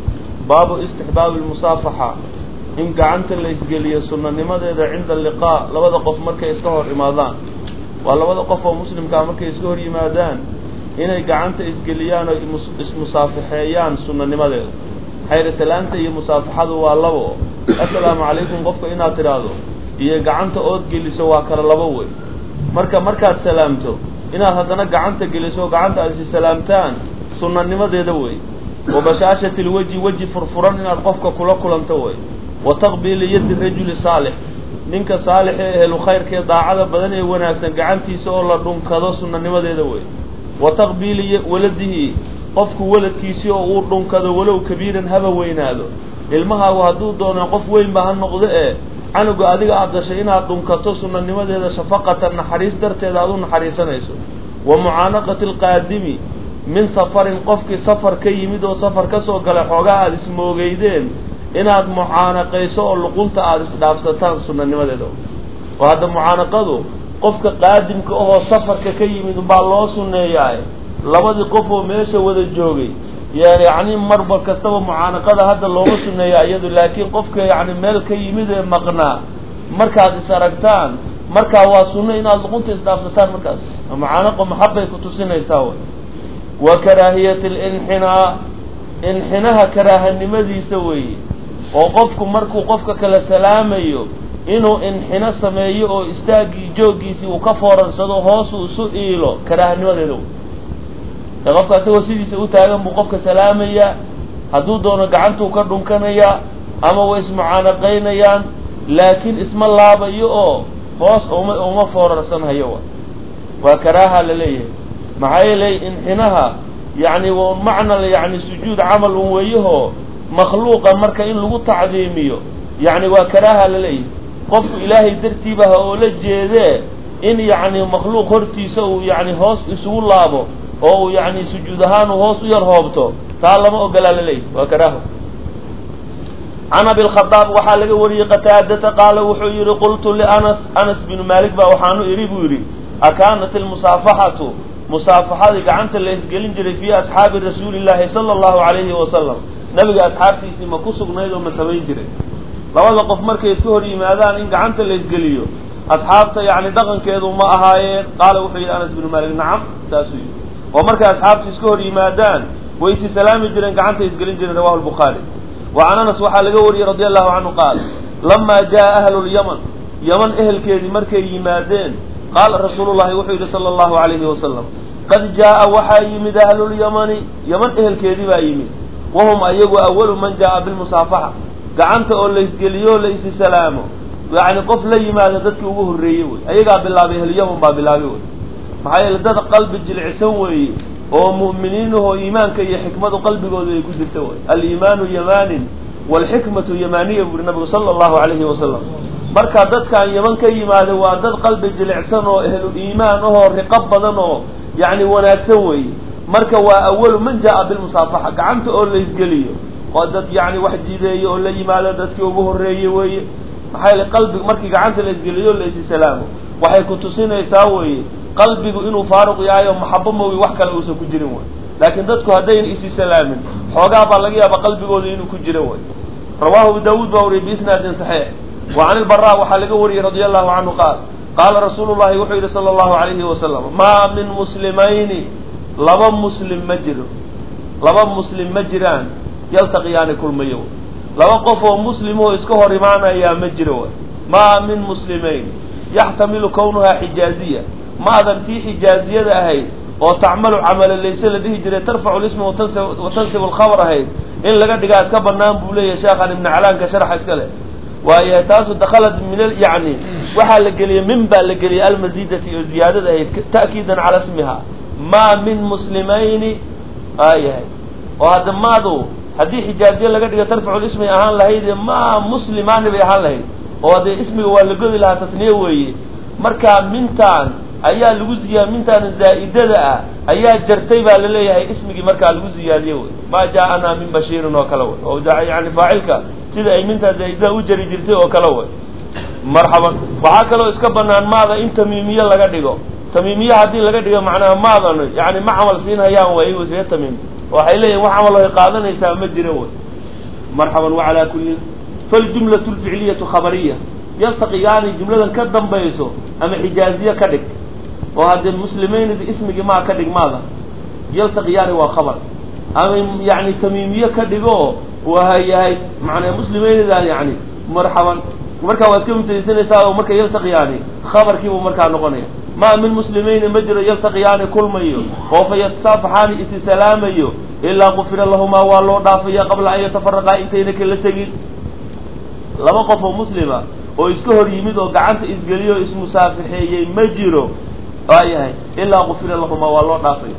باب استحباب المصافحه in gacanta la isgeliyo sunnanimadeeda cinda liqaa labada qof markay iska hor imaadaan waa labada qof oo muslimka markay iska hor yimaadaan inay gacanta isgeliyaan oo ismusaafaxeeyaan sunnanimadeeda xayr salaanta iyo musaafaxadu waa labo assalaamu calaykum qofka inaad tiraahdo iyo gacanta ood geliso waa kala labo way markaad salaamto inaad haddana gacanta geliso gacanta aad salaamtaan sunnanimadeeda way وبشاشة الوجه فرفران إن القفك كل كلنته way وتقبيل يد الرجل صالح نينك صالح أهل خير كذا عذا بدنه وناسن قعنتي سؤال لهم كذا سنة نمذ دوي وتقبيل ولده قفك ولد كيسي أو لهم كذا ولو كبيرا هذا وين هذا المها وهدود دون قف وين بهالنقطة عنو قاعدين عبد شيئين لهم كذا سنة نمذ هذا شفقة النحريس درت هذا النحريس نيسو ومعانقة القادم من سفر قفك سفر كي يمدو سفر كسو قال حوغا اسمو غيدين inaad mucaanaqayso oo luqunta aad isdhaafsataan sunnanimadeeda وهذا معانقته qofka qaadimka oo safarka ka yimid baa loo sunneeyay labadii qof oo meesha wada joogay yaani marba kastaba mucaanaqada hadda looga sunneeyay iyadu laakiin qofka yaani meel ka yimid ee maqnaa markaad is aragtaan marka waa sunno inaad luqunta isdhaafsataan markaas mucaanaqo maxabbay ku tusinaysaa wa karaahiyatul inxinaha karaahanimadiisa weeye oo qofku markuu qofka kala salaamayo inuu inxina sameeyo oo istaagii joogiisii uu ka fooransado hoos uu isu iilo karaahanimadeedu qofka asagoo sidiisa u taagan buu qofka salaamaya hadduu doono gacantuu ka dhunkanaya ama way ismucaanaqaynayaan laakiin isma laabayo oo hoos uma foorarsanhayo waa karaaha la leeyahay maxaa yeelay inxinaha يعني ومعنى يعني سجود عمل ويهو مخلوقا مركا إن لغو تعظيميه يعني وكراها لليه قف إلهي ترتيبها ولجيه إن يعني مخلوق هرتيسو يعني هوس يسو اللابو أو يعني سجودهان وهوس يرهبته تعالى ما أقل لليه وكراها عن أبي الخطاب وحالك وري قتادة قال وحير قلت لأنس بن مالك وحانو إريب ويري أكانت المصافحة مصافحة قعنت اللي يسجلين جري فيها أصحاب رسول الله صلى الله عليه وسلم نبي أصحابتي سيما كسق نيدو مسوين جري لو وقف مركي يسكهر يمادان إن قعنت اللي يسجليه أصحابته يعني دغن كيدو ما أهايين قال وحيد أنس بن مالك نعم تاسوي ومركي أصحابتي يسكهر يمادان ويسي سلام جري إن قعنت يسجلين جري رواه البخاري وعن أنس وحال قوري رضي الله عنه قال لما جاء أهل اليمن أهل كيدي مركي يمادين قال رسول الله وحيد صلى الله عليه وسلم قد جاء وحي من أهل اليمن أهل كيدي بايمين وهم أيقوا أول من جاء بالمصافحة قعنت أقول ليس قليو ليس سلامه يعني قف لي ما لدتك وقوه الرئيوي أيقا بالله به اليمن باب الله محايا لدت قلب الجلع سوي ومؤمنينه إيمان كي حكمة قلبه ويكسر سوي الإيمان يمان والحكمة يمانية بالنبي صلى الله عليه وسلم marka dadkan yaman ka yimaado waa dad qalbi jilicsan oo ehlu iimaan oo riqab badan oo yaani wanaagsan way marka waa awal man jaa bil musaafaha gacanta oo la isgaliyo oo dad yaani wax jiideeyo oo la yimaado dadkii ugu horeeyay way maxay qalbi markii gacanta la isgaliyo la is salaamo waxay ku tusinaysaa way qalbigu inuu faaruq yahay oo maxabbo mooy wax kale uusan ku jirin way laakiin dadku hadayna is salaamin xoogaa baa laga yaabaa qalbigooda inuu ku jiro way rawaahu daawud wa uri bi isnaad sahih وعن البراء وحلق وري رضي الله عنه قال qaala rasuulu llahi wuxuu yidhi sala allahu alayhi wasalam maa min muslimayni laba muslim ma jiraan yaltaqiyaani kulmayo laba qof oo muslim oo iska hor imaanayaa ma jiro maa min muslimayn yaxtamilu kawnuhaa xijaaziya maadan tii xijaaziyada ahayd oo tacmalu camala layse la dhihi jiray tarfacu lisma watansibu alkhabar ahayd in laga dhigaa iska banaan buu leeyahay sheekhan ibnu calaanka sharxa iska leh waayahay taasu dakhalad min yani waxaa la geliyey min baa la geliyey almasiidati oo ziyaadada ahayd ta'kiidan cala ismiha maa min muslimayni waayahay oo hadda maadu haddii xijaaziye laga dhiga tarfacu lismay ahaan lahayd maa muslimaani bay ahaan lahayd oo haddee ismiga waa la godi lahaa tasniye weeye markaa mintaan ayaa lagu mintaan zaa'idada ah ayaa jartay baa la leeyahay ismigii markaa lagu ziyaadiye wey maa jaa-anaa min bashiirin oo kale wey oo yani faacilka sida ay mintaa zaa'idada u jari jirtay oo kale wey marxaban waxaa kaloo iska banaan maada in tamiimiye laga dhigo tamiimiye haddii laga dhigo macnaha maadan yani ma camal siinhayaan way see tamiim waxay leeyihin wax camal ay qaadanaysaa ma jira wey marxaban wacalaa kulli faljumlatu lficliyatu khabariya yaltaqiyaani jumladan ka dambayso ama xijaaziye ka dhig oo haddee muslimaynida ismigii maa ka dhig maada yaltaqiyaani waa khabar ama yani tamiimiye ka dhigo waa yahay macnaa muslimaynida yani marxaban markaa waa iska mutaysanaysaa oo marka yaltaqiyaani khabarkiibuu markaa noqonaya maa min muslimayni ma jiro yaltaqiyaani kulmayo oo fa yatasaafaxaani isi salaamayo ilaa qufira lahumaa waa loo dhaafaya qabla an yatafaraqaa intayna kala tegin laba qof oo muslima oo iska hor yimid oo gacanta isgeliyo o ismusaafixeeyey ma jiro waayahay ilaa qufira lahumaa waa loo dhaafaya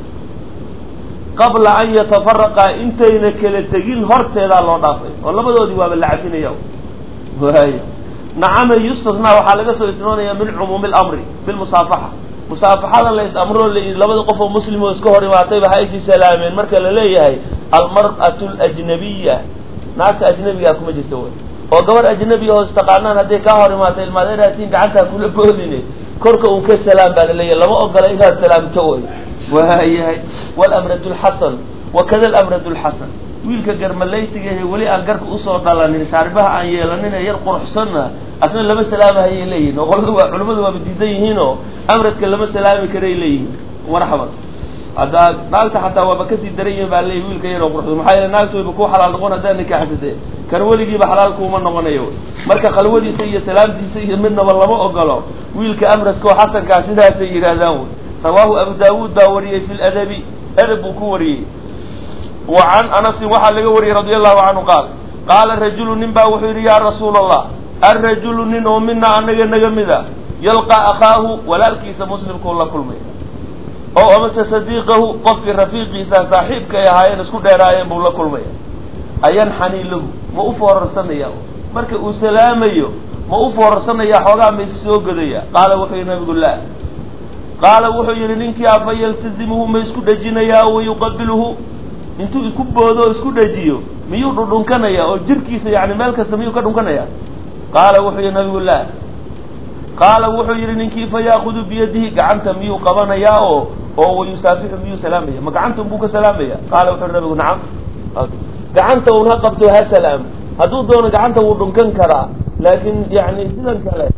qabla an yatafaraqaa intayna kala tegin horteedaa loo dhaafay oo labadoodii waaba la cafinaya waay nacama yustasnaa waxaa laga soo isnoonaya min cumuumi lamri bilmusaafaxa musaafaxada la is-amro labada qof oo muslim oo iska hor imaatayba ha isi salaameen marka la leeyahay almar'atu alajnabiya naagta ajnabigaa kuma jirta wey oo gabar ajnabiya oo istaqaanaan hadday kaa hor imaatay ilmaadeeraatiin gacantaa kula boodine korka un ka salaam baa la leeyahay lama ogola inaad salaamto wey waayahay walamradu lxasan wakada alamradu lxasan wiilka garmalaytiga ahe weli aan garka usoo dhalanin shaaribaha aan yeelanin ee yar quruxsanna asna lama salaamahayay leeyihin oo qolada waa culimmadu waaba diidan yihiinoo amradka lama salaami karay leeyihin marxaban haddaa naagta xataa waaba kasii daran yihin baa leeyihi wiilka yaroo quruxsan maxaa yeele naagta wayba ku xalaal noqon haddaa nikaaxsatee kan weligiiba xalaalkuuma noqonayo marka khalwadiisa iyo salaamtiisa iyo midnaba lama ogolo wiilka amradka oo xasankaa sidaasay yidhaahdaan wey rawaahu abu daawuud baa wariyey fi ladabi edab buu ku wariyey wa can anasin waxaa laga wariyey radi allahu canhu qaala rajulu nin baa wuxuu yidhi yaa rasuula allah alrajulu nin oo mina anaga naga mida yalqaa akhaahu walaalkiisa muslimkuu la kulmay oo amase sadiiqahu qofkii rafiiqiisa saaxiibka ay ahaayeen isku dheeraayeen buu la kulmaya ayanxanii lahu ma u foorarsanaya marka uu salaamayo ma u foorarsanaya xoogaa ma is soo godaya qaala wuxuu yihi nabigu laa qaala wuxuu yidhi ninkii afa yaltazimuhu ma isku dhejinayaa wayuqabiluhu intuu isku boodo o isku dhajiyo miyuu dhudhunkanaya oo jirkiisa yani meel kasta miyuu ka dhunkanaya qaala wuxuu yihi nabigu laa qaala wuxuu yidhi ninkii fa yaakudu biyadihi gacanta miyuu qabanayaa oo wayusaafixu miyuu salaamaya ma gacanta unbuu ka salaamaya qaala wuxuu yihi nabigu nacam gacanta un ha qabto ha salaam hadduu doono gacanta wuu dhunkan karaa laakin yani sidan kale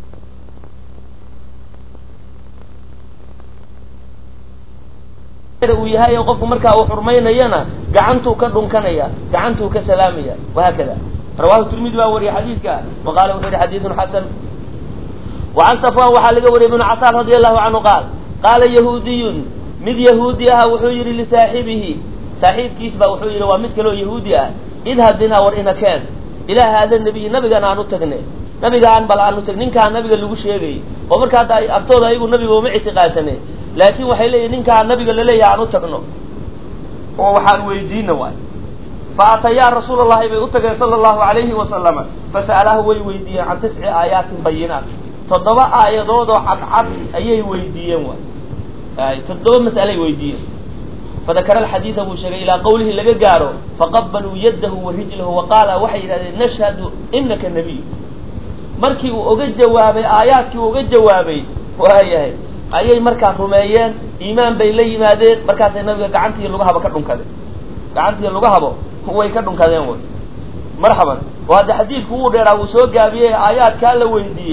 uu yahay qofku markaa uu xurmaynayana gacantuu ka dhunkanaya gacantuu ka salaamaya wahaakada rawahu tirmidi baa wariyay xadiidka waqaala wuxuu yihi xadiidun xasan wacan safwan waxaa laga wariyay ibnu casaar radi allahu canhu qaala yahuudiyun mid yahuudi aha wuxuu yihi lisaaxibihi saaxiibkiis baa wuxuu yihi waa mid kaleo yahuudi ah idhab binaa war ina keen ilaa haada nabiy nabigan aan u tagnay nabigaan bal aan u tag ninkaa nabiga lagu sheegay oo marka hadda agtooda ayagu nabiga uma ictiqaadsane laakin waxay leeyihin ninkaa nabiga laleeyahay aan u tagno oo waxaan weydiina waay fa atayaa rasuul allahi bay u tageen sala allahu alayhi wasalama fasa'alahu way weydiiyeen can 9 aayaatin bayinaat 7 aayadood oo cadcad ayay weydiiyeen waay 7 mas'alay weydiiyeen fadakara alxadiida buu sheegay ilaa qawlihi laga gaaro faqabaluu yadahu wa rijlahu waqaala waxay yidhahdeen nashhadu inaka nabiy markii uu oga jawaabay aayaadkii uu oga jawaabay waayahay ayay markaa rumeeyeen iimaan bay la yimaadeen markaasay nabiga gacantii lugahaba ka dhunkadeen gacantii lugahabo way ka dhunkadeen way marxaban oo hadda xadiidku wuu dheeraa wuu soo gaabiyey aayaadkaa la weydiiyey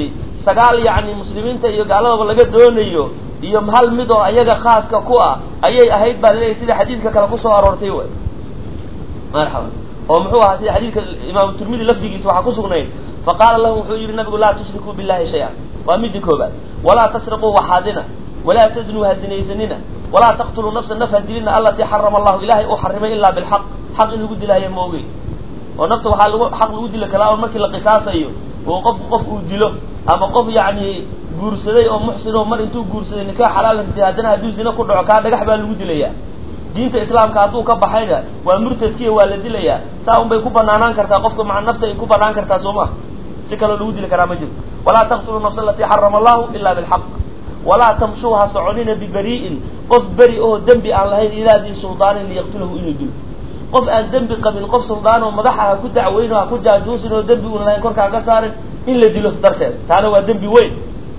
sagaal yani muslimiinta iyo gaaladaba laga doonayo iyo hal mid oo ayaga khaaska ku ah ayay ahayd baa leeyahay sida xadiidka kale kusoo aroortay way marxaba oo muxuu ahaa sida xadiidka imaam tirmidhi lafdigiisa waxaa ku sugnayd faqaala lahum wuxuu yidhi nabigu laa tushrikuu billahi shay-an waa midii koobaad walaa tasriquu waxaadina walaa taznuu hazinaysanina walaa taqtuluu nafsa naf hadilina allatii xarama allahu ilaahay uu xarimay ilaa bilxaq xaq in lagu dilaayo ma ogey oo nafta waxaa lagu xaq lagu dili karaa oo markii la qisaasayo oo qof uu dilo ama qof yacni guursaday oo muxsin oo mar intuu guursaday nikaax xalaal intay haddana hadduu zina ku dhaco kaa dhagax baa lagu dilayaa diinta islaamka hadduu ka baxayna waa murtadkiya waa la dilayaa saa un bay ku banaanaan kartaa qofka maca nafta ay ku banaan kartaa soo maha si kaloo lagu dili karaa ma jirto walaa taqtuluu nafsa alatii xarama allahu ila bilxaq walaa tamshuuha soconina bibari'in qof beri oo dembi aan lahayn ilaa dii suldaanin liyaqtulahu inuu dilo qof aan dembi qabin qof suldaan oo madaxa ha ku dacweyn oo ha ku jaajuusin oo dembi uun lahayn korkaan ka saarin in la dilo darteed taana waa dembi weyn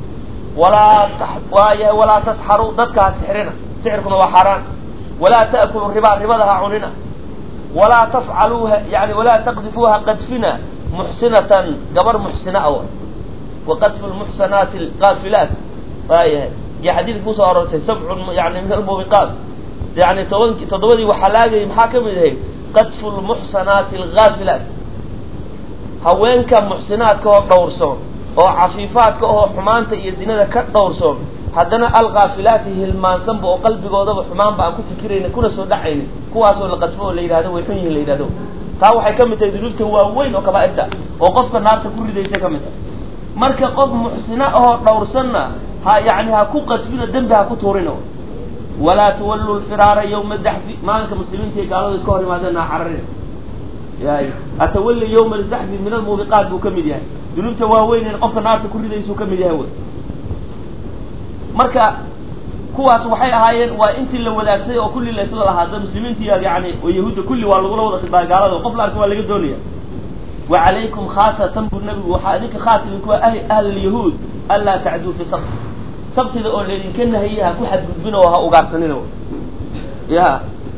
walaa tasxaruu dadka ha sixrina sixirkuna waa xaaraan walaa ta'kuluu ribaa ribada ha cunina walaa tafcaluuha yani walaa taqdifuuha qadfina muxsinatan gabar muxsina aw waqadfu lmuxsanaati alqaafilaat waayahay iyo xadiidka kusoo aroortay sabcun yani min almubiqaat yani toddobadii waxaa laagayay maxaa ka mid ahayd qadfu lmuxsanaati alghaafilaat haweenka muxsinaadka oo dhowrsoon oo cafiifaadka oo xumaanta iyo zinada ka dhowrsoon haddana alghaafilaati hilmaansanba oo qalbigoodaba xumaanba aan ku fikirayna kuna soo dhacaynin kuwaasoo la qadfo oo la yidhahdo way xun yihin la yidhahdo taa waxay ka mid tahay dunuubta waaweyn oo kabaa'irta oo qofka naarta ku ridaysay ka mid tahay marka qof muxsina ahoo dhowrsanna yani ha ku qadfino dembi ha ku tuurino walaa tuwallu lfiraara yawma daxfi maalinka muslimiinta iyo gaalada iska hor yimaadeen ha cararin atawalli yawma alzaxfi min almubiqaat buu ka mid yahay dunuubta waaweyn in qofka naarta ku ridaysuu ka mid yahay wy marka kuwaas waxay ahaayeen waa intii la wadaagsaday oo kulli la isla lahaada muslimiinta iyo yani oo yahuudda kulli waa lagula wada khidbaa gaalada qof la arka waa laga doonaya wa calaykum khaasatan buu nabigu waxaa idinka khaas idinku ahlulyahuud anlaa tacduu fi sabti sabtida oo laydinka nahiyey ha ku xadgudbin oo ha ugaarsanina ya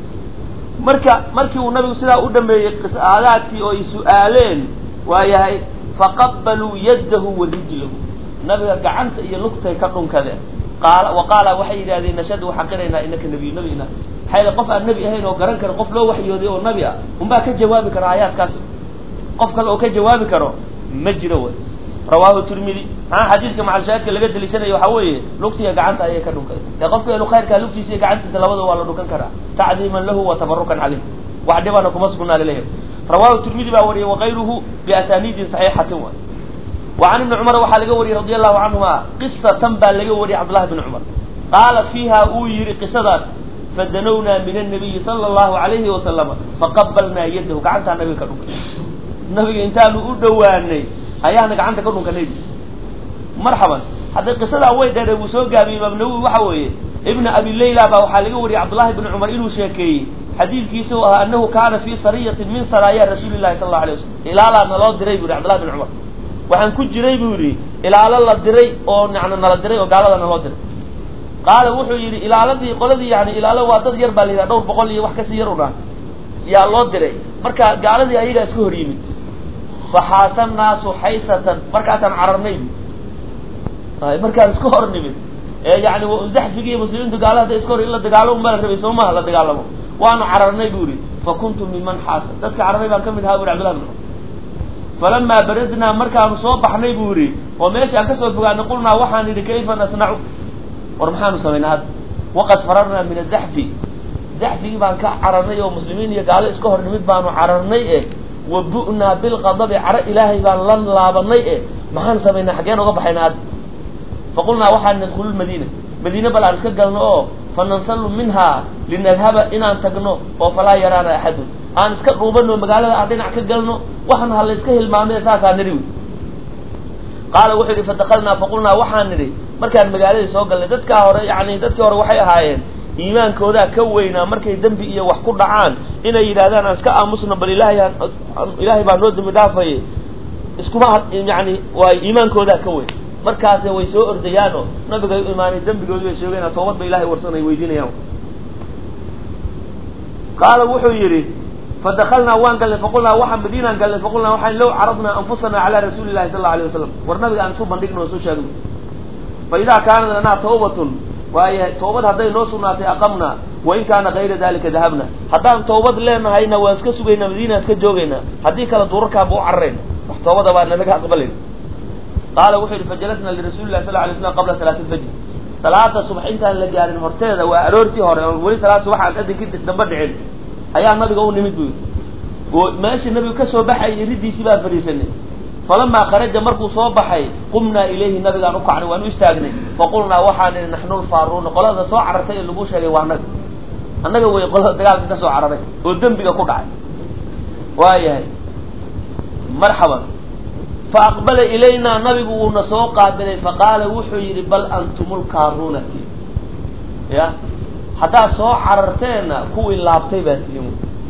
markii uu nabigu sidaa u dhameeyey qisaadaadkii oo ay su-aaleen waayahay faqabaluu yadahu wa rijlahu nabiga gacanta iyo lugtay ka dhunkadeen qaala waxay yidhahdeen nashhadu waxaan qiraynaa inaka nabiy nabina maxaa qof aan nebi ahayn oo garan karo qof loo waxyooday oo nabi ah unbaa ka jawaabi kara aayaadkaas qof kale oo ka jawaabi karo ma jiro wy rawaahu tirmidi xadiidka macalshaahidka laga daliishanayo waxaa weeye lugtiga gacanta ayay ka dhunkay ee qofka elu khayrkaa lugtiisa iyo gacantiisa labada waa la dhunkan karaa tacdiiman lahu wa tabarukan caleyh wax dhibana kuma sugnaa laleeyahay rawaahu tirmidi baa wariyay wakayruhu biasaniidin saxiixatin way وعن ابن عمر waxaa laga wariyay رضي الله عنهما قصة baa laga wariyay عبد الله بن عمر قال فيها uu yihi qisadaas فدنونا من النبي صلى الله عليه وسلم فقبلنا يده gacantaa nabiga ka dhunkay nabiga intaanu u dhawaanay ayaana gacanta ka dhunkanay marhaban hadda qisadaa way dheer uu soo gaabiyay Imam Nawawi waxa weeye ibn Abi Layla baa waxaa laga wariyay عبد الله بن عمر inuu sheekeeyay xadiidkiisa oo ah annahu kaana fi sariyatin min saraya rasuulillahi sallallahu alayhi wasallam ilaalana loo diray buu عبد الله بن عمر waxaan ku jiray buu yidhi ilaalo la diray oo yani nala diray oo gaaladana loo diray qaala wuxuu yidhi ilaaladii qoladii yani ilaalo waa dad yar baa la yidhaha dhowr boqol iyo wax kasii yar una yaa loo diray marka gaaladii ayagaa iska hor yimid faxaasa naasu xaysatan markaasaan cararnay markaan iska hor nimid yani zaxfigii muslimiintu gaalada iska hor in la dagaalo uma la rabay soo maha la dagaalamo waanu cararnay buu yidhi fakuntu miman xaasa dadka cararay baan ka mid ahaa buri Cabdullah bin falamaa baradnaa markaanu soo baxnay buu yidhi oo meeshaan kasoo fogaanay qulnaa waxaan idhi kayfa nasnacu war maxaanu samaynaa hadda waqad fararnaa min adaxfi daxfigii baan ka cararnay oo muslimiin iyo gaalo iska hor nimid baanu cararnay wa bu'naa bilqadabi caro ilaahay baan la laabanay maxaan samaynaa xaggeen oga baxaynaa hadda faqulnaa waxaan nadkhulu lmadiina madiine bal aan iska galno oo fanansallu minhaa linadhaba inaan tagno oo falaa yaraana axadun aan iska dhuubano magaalada aan dhinac ka galno waxaan hala iska hilmaamay saasaa nidhi qaala wuxuu yidhi fadakalnaa faqulnaa waxaan nidhi markaan magaaladii soo galnay dadkaa hore yani dadkii hore waxay ahaayeen iimaankoodaa ka weynaa markay dembi iyo wax ku dhacaan inay yidhahdaan aan iska aamusno bal ilaahay baa noo dembi dhaafay iskuma yani waa iimaankoodaa ka weyn markaase way soo ordayaanoo nabiga u imaanay dembigoodi bay sheegeen toobad ba ilahay warsan ay weydiinayaan qaala wuxuu yidhi فدخلنا وان قال فقلنا وحن مدينة قال فقلنا وحن لو عرضنا أنفسنا على رسول الله صلى الله عليه وسلم ورنبي أن سوف بندقنا وسوشاهدون فإذا كان لنا توبة وهي توبة هذين نوصلنا أقمنا وإن كان غير ذلك ذهبنا حتى توبة لنا هينا واسكسوا بين مدينة اسكجوجنا هذه كانت دورك أبو عرين توبة بعد لك أقبلين قال وحي فجلسنا لرسول الله صلى الله عليه وسلم قبل 3 الفجر 3 الصبح انت اللي جارين هرتيدا وأرورتي هور ولي 3 صباح على قد كنت دبدعين ayaa nabiga uu nimid buu meeshii nabigu ka soo baxay ridiisi baa fariisanay falama kharaja markuu soo baxay qumna ilayhi nabiga aanu kacnay waanu istaagnay faqulna waxaan nahnu al-faarun qolada soo carartay ee lagu sheegay waa annaga way qolada dagaalka ka soo cararay oo dambiga ku dhacay waayahay marhaban فأقبل إلينا نبي ونسوق قابل فقال وحي بل أنتم الكارونة يا حتى سو عررتنا كوي لابتي باتيهم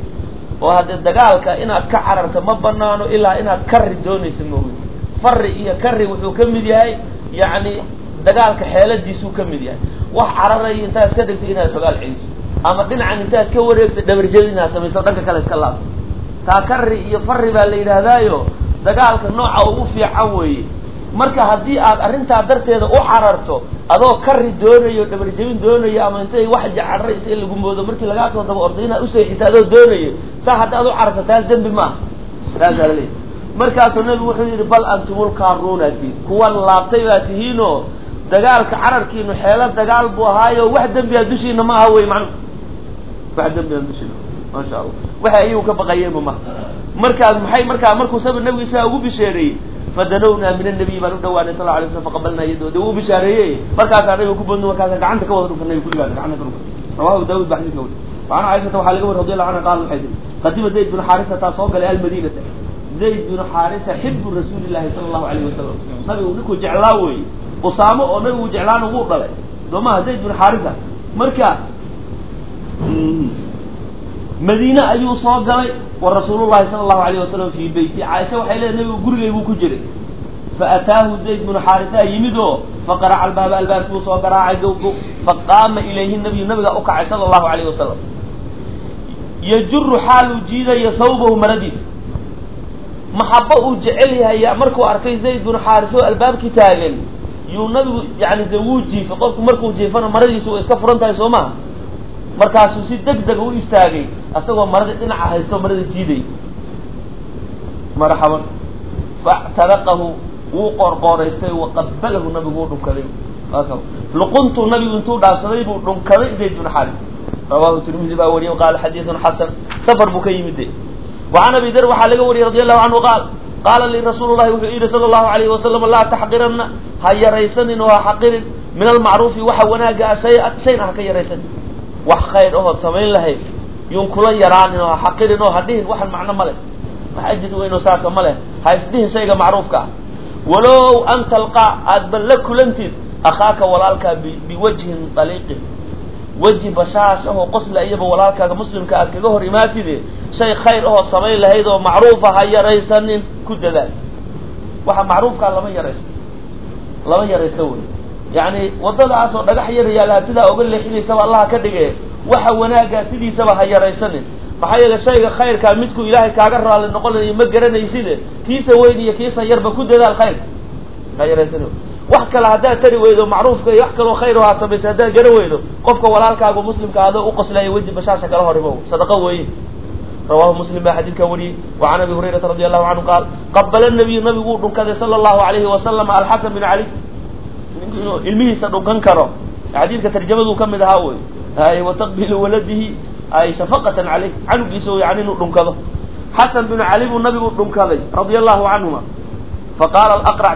وهذا الدجالك إن كعررت ما بنانو إلا إن كر دوني سموه فر إيه كر وكم دياي يعني دجالك حالة دي سو كم دياي وحرري أنت أسكتك إنها فقال عيس أما دين عن أنت كوريك دبر جدنا سمي صدقك كلا كلام تكر إيه فر بالليل هذايو dagaalka nooca ugu fiican weeye marka hadii aad arinta darteeda u xararto adoo ka ridoonayo dhabarjabin doonayo ama intay wax jacaray si lagu moodo markii laga soo daba ordayna u seexisa adoo doonayo saxad aad u xararto taas dambi ma raadalay markaas nabi wuxuu yiri bal antumul kaarunati kuwa laabtay baa tihiino dagaalka cararkiinu xeelad dagaal buu ahaayo wax dambi ah dushiina ma aha way macna wax dambi ah dushiina ma sha Allah waxa ayuu ka baqayeen ma markaas maxay markuu sabir nabiga isaa ugu bisheeray fadanawna min an-nabi baan u dhawaanay sallallahu alayhi wasallam faqabalna yadoo uu bisheeray markaas anagu ku badno markaas gacanta ka wada dhufanay kulliga gacanta ka dhufan rawahu daawud bahdi kawd waana aisha waxa laga wariyay radiyallahu anha qaal waxay qadima zayd bin harisa ta soo galay al-madinah zayd bin harisa hibbu rasuulillahi sallallahu alayhi wasallam nabigu niku jeclaa way usaamo oo nabigu jeclaan ugu dhalay doomaha zayd bin harisa marka مدينة أيو صاغلي ورسول الله صلى الله عليه وسلم في بيتي عائشة وحيله النبي غرغي بو كجري فأتاه زيد بن حارثة يمدو فقرع الباب وصاغرا عجوكو فقام إليه النبي أقع صلى الله عليه وسلم يجر حال جيدا يصوبه مرديس محبه جعلها يا مركو أركي زيد بن حارثة الباب كتاغن يو النبي يعني زوجي فقلت مركو جيفانا مرديس وإسكفرنتا يسوما markaasuu si degdeg u istaagay asagoo marada dhinaca haysto marada jiiday marhaban fa'taraqahu wuu qorqoraystay wa qabbalahu nabigu dhunkaday luquntu nabigu intuu dhaafsaday buu dhunkaday zayd bin harith rawahu tirmidhi baa wariyay qaal hadithun hasan safar buu ka yimid wa ana bidar waxa laga wariyay radiyallahu anhu qaal li rasuulullaahi sallallahu alayhi wasallam la tahqiranna hayaraysanin wa haqirin min al-ma'ruf wa wanaaga shay'an ka yaraysan wax khayr oo sameyn lahay yun kula yaraan oo xaqir inoo hadii wax macna male waxa jid weyn oo saaka male haysdiin shayga macruufka walaw an talqa adbal kulantid akhaaka walaalka bi wajhin taliq wajhi bashash oo qosla iyaba walaalka muslimka aad kaga hor imaatide shay khayr oo sameyn lahayd oo macruuf ah yaraysanin ku dadaal waxa macruufka lama yaraysto يعني wadadaas oo dhagax yar yaala sida uga leexinaysa Allah ka dhigay waxa wanaaga sidiisaba ha yaraysanin maxay yeelay shayga khayrka midku Ilaahay kaaga raali noqonayo ma garanaysid kiisa weyn iyo kiisa yarba ku dadaal khayr ha yaraysan wax kala hadaa tari weydo macruufka iyo wax kale khayr oo asabaysa hadaa garan weydo qofka walaalkaaga muslimka aad u qoslay waji bashaasha kala horimo sadaqa weey رواه مسلم بحديث كوري وعن ابي هريره رضي الله عنه قال قبل النبي دنكده صلى الله عليه وسلم الحسن بن علي ilmihiisa dhunkan karo xadiidka tarjamadu kamid ahaa way ay wataqbilu waladihi ay shafaqatan alayh anugiiso yaani inuu dhunkado hasan bin ali buu nabigu dhunkaday radiyallahu anhuma faqala al-aqra'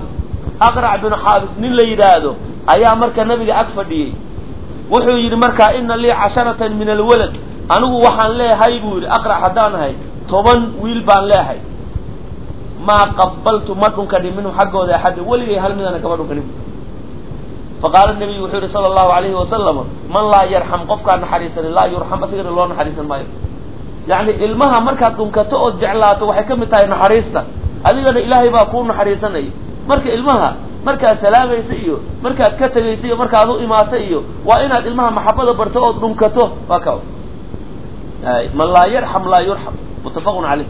bin habis nin la yiraahdo ayaa marka nabiga ag fadhiyay wuxuu yiri marka inna li 10 min al-walad anigu waxaan leeyahay buu yiri aqra' hadaanahay 10 wiil baan leeyahay ma qabbaltu madunka minhu xaqooda ahad waliga hal midana kaba dhunkanin فقال النبي وحده صلى الله عليه وسلم من لا يرحم قف كان حريصا لا يرحم اسغير لو حريصا ما يعني ilmaha marka dunkato oo jeclaato waxay kamid tahay naxariista adigana ilaahay baa ku naxariisanay marka ilmaha marka salaamaysa iyo marka ka tagaysa iyo marka aad u imaato iyo waa inaad ilmaha maxabada barto oo dunkato waa من لا يرحم لا يرحم متفق عليه.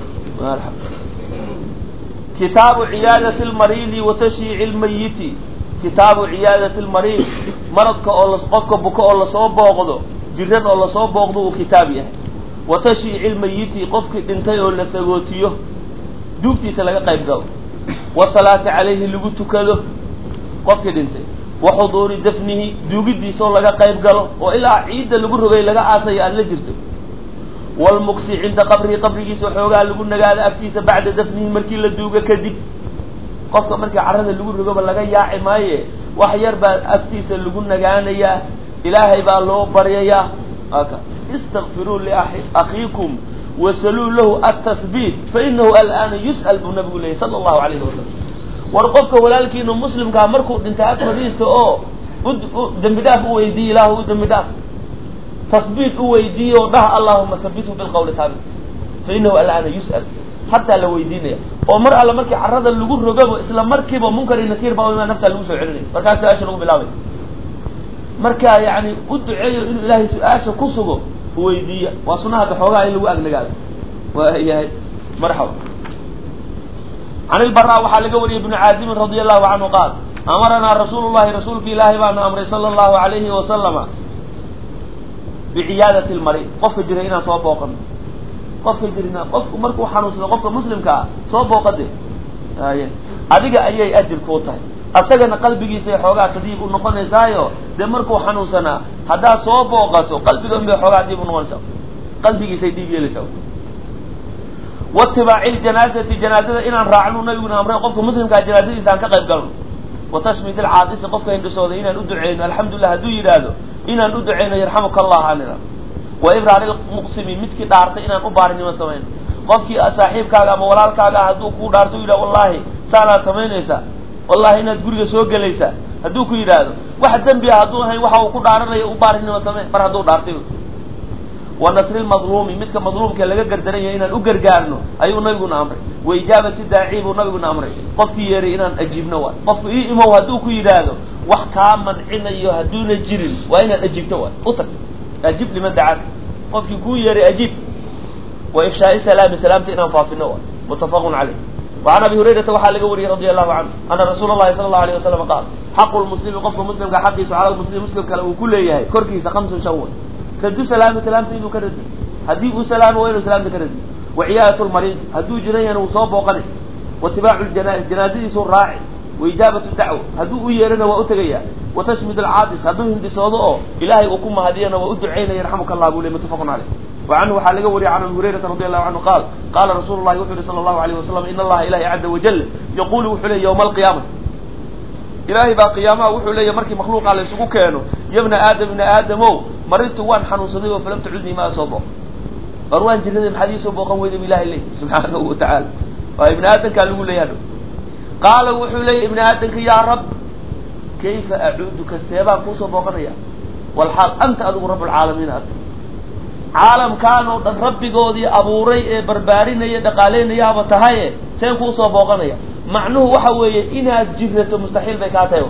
كتاب عيادة المريض وتشييع الميت. كتاب عيادة المريض مرضك الله قفك بك الله صوب بوقده جرد الله صوب بوقده كتابيه وتشييع الميت قفك انتي ولا سغوتيه دوبتي سلغا قيب غو والصلاه عليه لغو تكلو قفك انتي وحضور دفنه دوغديسو لغا قيب غلو والا عيد لغو رغي لغا اساي ان لا جرتو والمكسي عند قبريسو خوغا لغو نغاده افتيسا بعد دفنه markii la duuga kadib qofka markii carrada lagu rogo laga yaaci maaye wax yar baa aftiisa lagu nagaanaya ilaahay baa loo baryaya aka istaghfiru li akhikum wasalu lahu at-tathbit fa innahu al-ana yus'al bi nabiyyi sallallahu alayhi wasallam war qofka walaalkiina muslimka markuu dhintaa fariisto oo dambi dhaaf u weydiyo ilaahu dambi dhaaf tathbit u weydiyo dah allahumma thabbithu bil qawli thabit fa innahu al-ana yus'al hatta la weydiinaya oo mar alla markii carrada lagu rogabo isla markiiba munkar iyo nakiir baa iman nafta lagu soo celinay markaas su'aasha lagu bilaabay marka yaani u duceeyo in ilaahay su'aasha ku sugo weydiiya waa sunnada xoogaa in lagu agnagaado waa yahay marxab عن البراء وحال قولي ابن عازم رضي الله عنه قال أمرنا رسول الله رسولك إلهي بأن أمر صلى الله عليه وسلم بعيادة المريض قف جرينا صواب وقم قف جرينا قف مركو حانوس قف مسلم كا صواب وقده أديك أي أجل كوتاي أسجن قلبي سيحوجا تديب ونقول نسايو ده مركو حانوسنا هذا صواب وقته قلبي جنب حوجا تديب ونقول سو قلبي سيديب يلسو واتباع الجنازة جنازة إن راعنا نبينا أمره قف مسلم كجنازة إنسان كقلب قلب وتشميت العاطس قف عند السعوديين أن أدعينا الحمد لله هدو يرادو إن أدعينا يرحمك الله عننا وإبرار المقسمين متك دارت إن أبارني وسوين قفك أصاحب كاغا مولال كاغا هدو كو دارتو إلى والله سالا سمين إيسا والله إن تقول سوق ليسا هدو كو يرادو واحد ذنبي هدو هاي وحاو كو دارنا أبارني وسوين بر هدو دارتو ونصر المظلوم مثل مظلوم كان لغا غردنيا ان اوغرغارنو ايو نبينا امر واجابه الداعي ونبينا امر قف يري ان اجيبنا وا قف ايمو هدو كو يراادو wax ka mancinayo haduuna jirin waa inaad ajibto waa utag ajib liman da'at qofki ku yari ajib wa ifsha'i salaamta inaan faafino waa mutafaqun alayh wa ana bi hurayrata waxa laga wariyay radiyallahu anhu anna rasuulullaahi sallallahu alayhi wasallam qaal haqqul muslimi qofka muslimka xaqiisa ala muslim kale uu ku leeyahay korkiisa 5 shawwal كدو سلامة إنه كرد هدي سلامة وينه سلامة كرد وعيادة المريض هدو جنيا وصوب وقلب واتباع الجنازة يصير راعي وإجابة الدعوة هدو يرنا وأتجيا وتشمد العاطس هدو هندي صادقه إلهي وكم هدينا وأدعينا يرحمك الله أقول متفق عليه وعنه حال وري عن هريرة رضي الله عنه قال رسول الله صلى الله عليه وسلم إن الله إلهي عز وجل يقول وحلي يوم القيامة إلهي بقى قيامة وحلي مركي مخلوق على سكوك كانوا يا ابن آدم مررت وان حنوصني فلم تعدني ما أصابه أروان جلد الحديث وبقوا ويد بالله إليه سبحانه وتعالى وابن آدم قال له لي قال وحلي ابن آدم يا رب كيف أعودك السيبا موسى بقرية والحال أنت أدو رب العالمين عالم كانوا ربي قودي أبو ري بربارين يدقالين يا بتهاي سيكوسى بقرية معنوه وحوي إنها جهنة مستحيل بكاتيو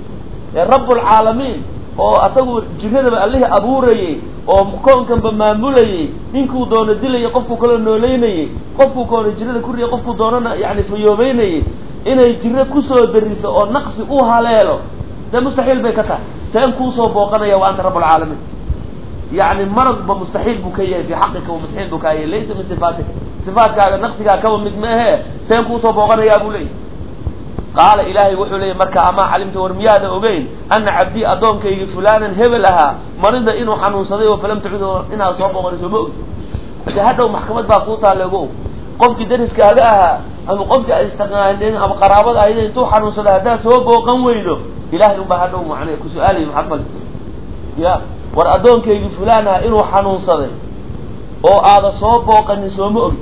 رب العالمين oo asagu jirada Allah abuurayay oo koonkan ba maamulayay ninkuu doono dilay qofku kala nooleynayay qofku kala jirada ku riyo qofku doonana yaani fayoobeynayay inay jirada ku soo dariso oo naqsi u haleelo da mustahil bay ka tahay saan ku soo booqanaya waa anta rabbul alamin yaani marad ba mustahil buu ka yahay fi haqqika wa mustahil buu ka yahay laysa min sifatka naqsiga ka mid ma aha saan ku soo booqanaya buu leeyahay قال إلهي وحولي مركا أما علمت ورميادا أبين أن عبدي أدونك فلانا هبلها مرضى إنه حنون صديق فلم تعده إنها صوبة ورسو مؤذ هذا محكمة باقوطة لقوه قفك درس كهداها أما قفك استغنى أما قرابة أيضا إنتو حنون صديق هذا صوبة وقنوينه إلهي نبهده معنى كسؤالي محمد يا ورأدونك فلانا إنه حنون صديق أو هذا صوبة وقنسو مؤذ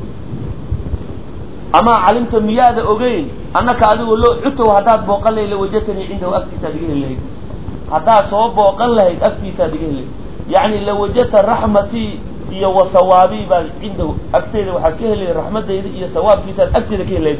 أما علمت ميادا أبين أنك أدو لو عتو هداد بوقل لي لوجدتني عنده أكفي سابقه الليل هداد صواب بوقل لي أكفي سابقه الليل يعني لو وجدت رحمتي هي وثوابي عنده أكتير وحكيه لي رحمة دي هي ثواب في سابق أكتير كيه الليل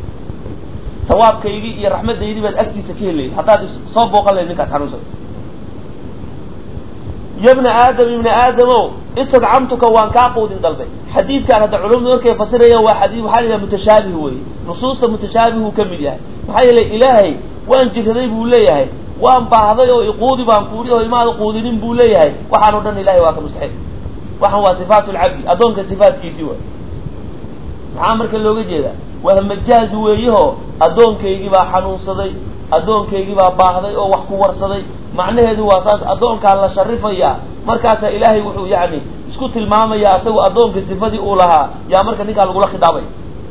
ثواب كيه هي رحمة دي أكتير سكيه الليل هداد صواب بوقل لي نكات حنوسا يا ابن آدم istadcamtuka waan kaa quudin dalbay xadiidkan hadda culimadu markay fasirayaan waa xadiid waxaa la yidhaha mutashaabih weeye nusuusta mutashaabihuu ka mid yahay maxaa yeelay ilaahay waan jiraday buu leeyahay waan baahday oo iquudi baan kuuri oo imaada quudinin buu leeyahay waxaan o dhan ilahay waa ka mustaxiil waxaan waa sifaatu lcabdi addoonka sifaatkiisii waay maxaa marka looga jeedaa waa majaaz weeyaho addoonkaygii baa xanuunsaday addoonkaygii baa baahday oo wax ku warsaday macnaheedu waa saas addoonkaa la sharifayaa markaasaa ilaahay wuxuu yani isku tilmaamayaa isagoo addoonka sifadii uu lahaa yaa marka ninkaa lagula khidaabay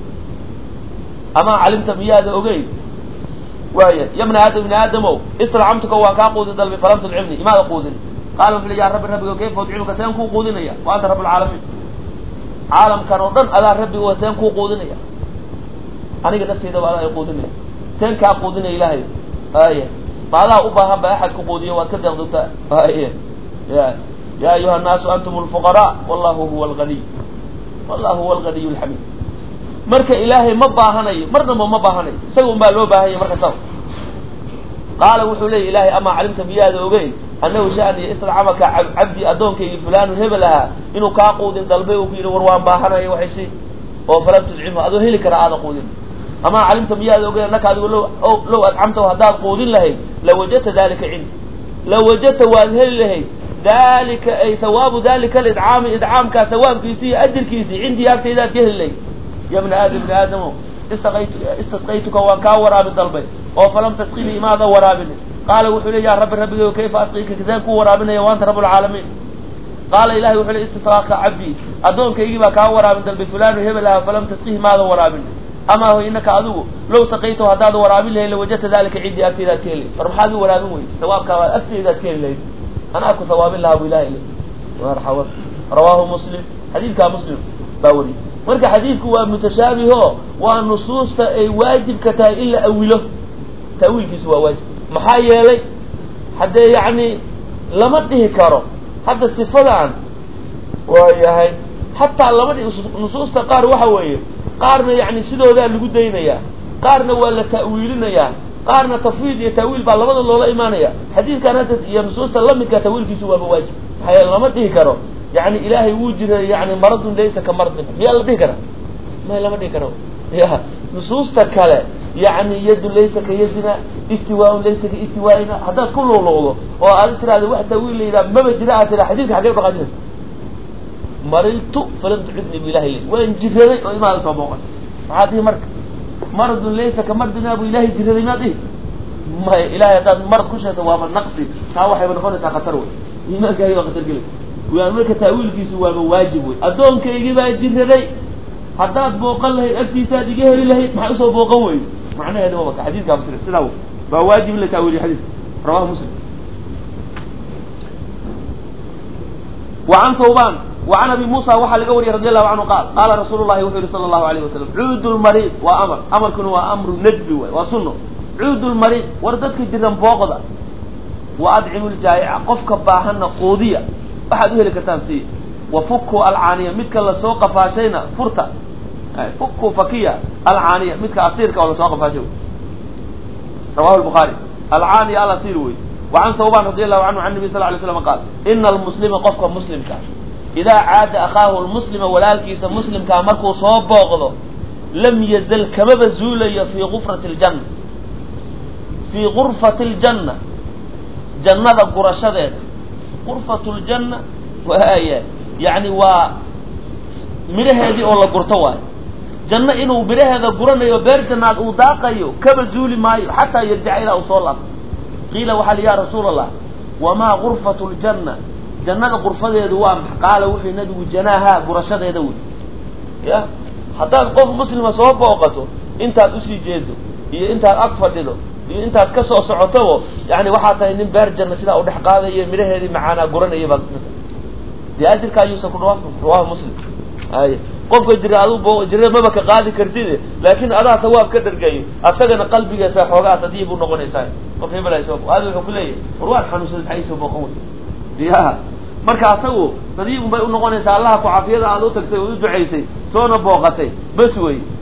amaa calimta miyaada ogeyn waaya ya bna aadam ibni aadamow istadcamtuka waan kaa quudin dalbay falam tudcimni imaada quudin qaala wuxuu ya rabbi rabbigo kayfa udcimuka seen kuu quudinaya wa anta rabbulcaalamiin caalamkan oo dhan adaa rabbi o seen kuu quudinaya aniga nafteydaba adaa ay quudinaya seen kaa quudinaya ilaahay aya ma adaa u baahan ba axad ku quudiyo waad ka deeqdogtaa aya ya ayuha الnaasu antum الfuqaraa wallahu huwa اlganiy wallahu huwa اlganiy اlxamiid marka ilaahay ma baahanayo marnaba ma baahanayo isaga un baa loo baahanya marka sa qaala wuxuu leeya ilahay amaa calimta miyaada ogeyn annahu shaniya istadcamaka cabdi addoonkaygi fulaanu hebel ahaa inuu kaa quudin dalbay uu ku yidhi war waan baahanaya waxaysi oo falam tudcimhu adoo heli kara aada quudin amaa calimta miyaada ogeyn annaka adigu low adcamtahu haddaad quudin lahayd lawajadta dalika cindi lawajadta waad heli lahayd dalika ay hawaabu dalika alidcaami idcaamkaa sawaabkiisi iyo ajirkiisi cindii agtaydaad ka heli lahayd ya bna aadam ibni aadamo istasqaytuka waan kaa waraabin dalbay oo falam tasqinii imaada waraabini qaala wuxuu le ya rabbi rabbigo kayfa asqika kaseen kuu waraabinaya waanta rabbulcaalamiin qaala ilahay wuxuu le istisqaaka cabdii addoonkaygii baa kaa waraabin dalbay fulaanu hebel aha falam tasqihi maada waraabin amaa ho inaka adigu low saqaytahu haddaad waraabin lahayd lawajadta dalika cindii agtaydaad ka heli war maxaad i waraabin weyy sawaabkaa waad agtaydaad ka heli lahayd anaa ku sawaabin lahaa bu ilahay marxaban rawaahu muslim xadiidkaa muslim baa weri marka xadiidku waa mutashaabiho waa nusuusta ay waajibka tahay in la awilo ta'wiilkiisu waa waajib maxaa yeelay haddee yacni lama dhihi karo hadda sifadan waa yahay hataa lama dhihi nusuusta qaar waxa weeye qaarna yani sidoodaa lagu daynayaa qaarna waa la ta'wiilinayaa qaarna tafwiid iyo ta'wiil baa labada loola imaanaya xadiidkan hadda iyo nusuusta lamidka ta'wiilkiisu waaba waajib maxaa yeele lama dhihi karo yani ilaahay wuu jiray yani maradun laysa ka maradin miyaa la dhihi kara may lama dhihi karo ya nusuusta kale yani yadun laysa ka yadina istiwaaun laysa ka istiwaaina haddaad ku luqluqdo oo aad tiraahdo wax tawiil la yidhaha maba jira aad tira xadiidka xaggee dhaqaajinaysa mariltu falam tucidni bu ilahay ley waan jiraday oo imaada soo booqan maxaad dhihi marka maradun laysa ka maradina bu ilahay jiraday maad dhihi may ilahay haddaad marad ku sheegto waaba naqsi taa waxayba noqonaysaa khatar wey iimaankaagi baa khatar gelay waan marka ta'wiilkiisu waaba waajib wey addoonkaygii baa jiraday haddaad booqan lahayd agtiisaad iga heli lahayd maxay usoo booqan weydo macnaheeda wabaka xadiidkaa muslim sidaa baa waajib in la ta'wiiliyo xadiidka rawahu muslim وعن ثوبان وعن أبي موسى وحى لقوري رضي الله عنه قال قال رسول الله وحده صلى الله عليه وسلم عود المريض وأمر أمركن وأمر ندبي وسنه عود المريض وردتك جدا بوغضة وأدعم الجائع قفك باهن قوضية أحد أهل كتانسي وفكوا العانية مثل الله سوق فاشينا فرطة فكوا فكية العانية مثل أصيرك ولا سوق فاشيو رواه البخاري العانية على سيروي وعن ثوبان رضي الله عنه عن النبي صلى الله عليه وسلم قال إن المسلم قفك مسلم كان إذا عاد أخاه المسلم ولالكيس مسلم كان مركو صوب بوغضه لم يزل كما بزولي في غرفة الجنة في غرفة الجنة جنة قرشة غرفة الجنة وهي يعني مره هذه والله قرطوان جنة إنه بره هذا قرنا يبرد ناد وداقيه كبزولي ماي حتى يرجع إلى أصول الله قيل وحل يا رسول الله وما غرفة الجنة جنة غرفة يدوام قال وحي ندو جناها قرشة يدوي يا حتى القف مسلم صوب وقته انت أسي جيده انت أكفر ديده انت كسو صعوته يعني وحتى ان بار جنة سلا ودح قاده مره هذه معانا قرنا يبقى دي أجل كايوسا رواه مسلم هاي qofka jira maba ka qaadi kartid laakiin adaa sawaab ka dargayo asagana qalbigiisa xoogaa tadiib u noqonaysaa qof hebelayso aad wuxuu ku leeyahay warwaan xanuunsan xayso boqon diyaa marka asagu tadiib bay u noqonaysaa Allah ku caafiyada aad u tagtay oo u duceysay soona booqatay bas way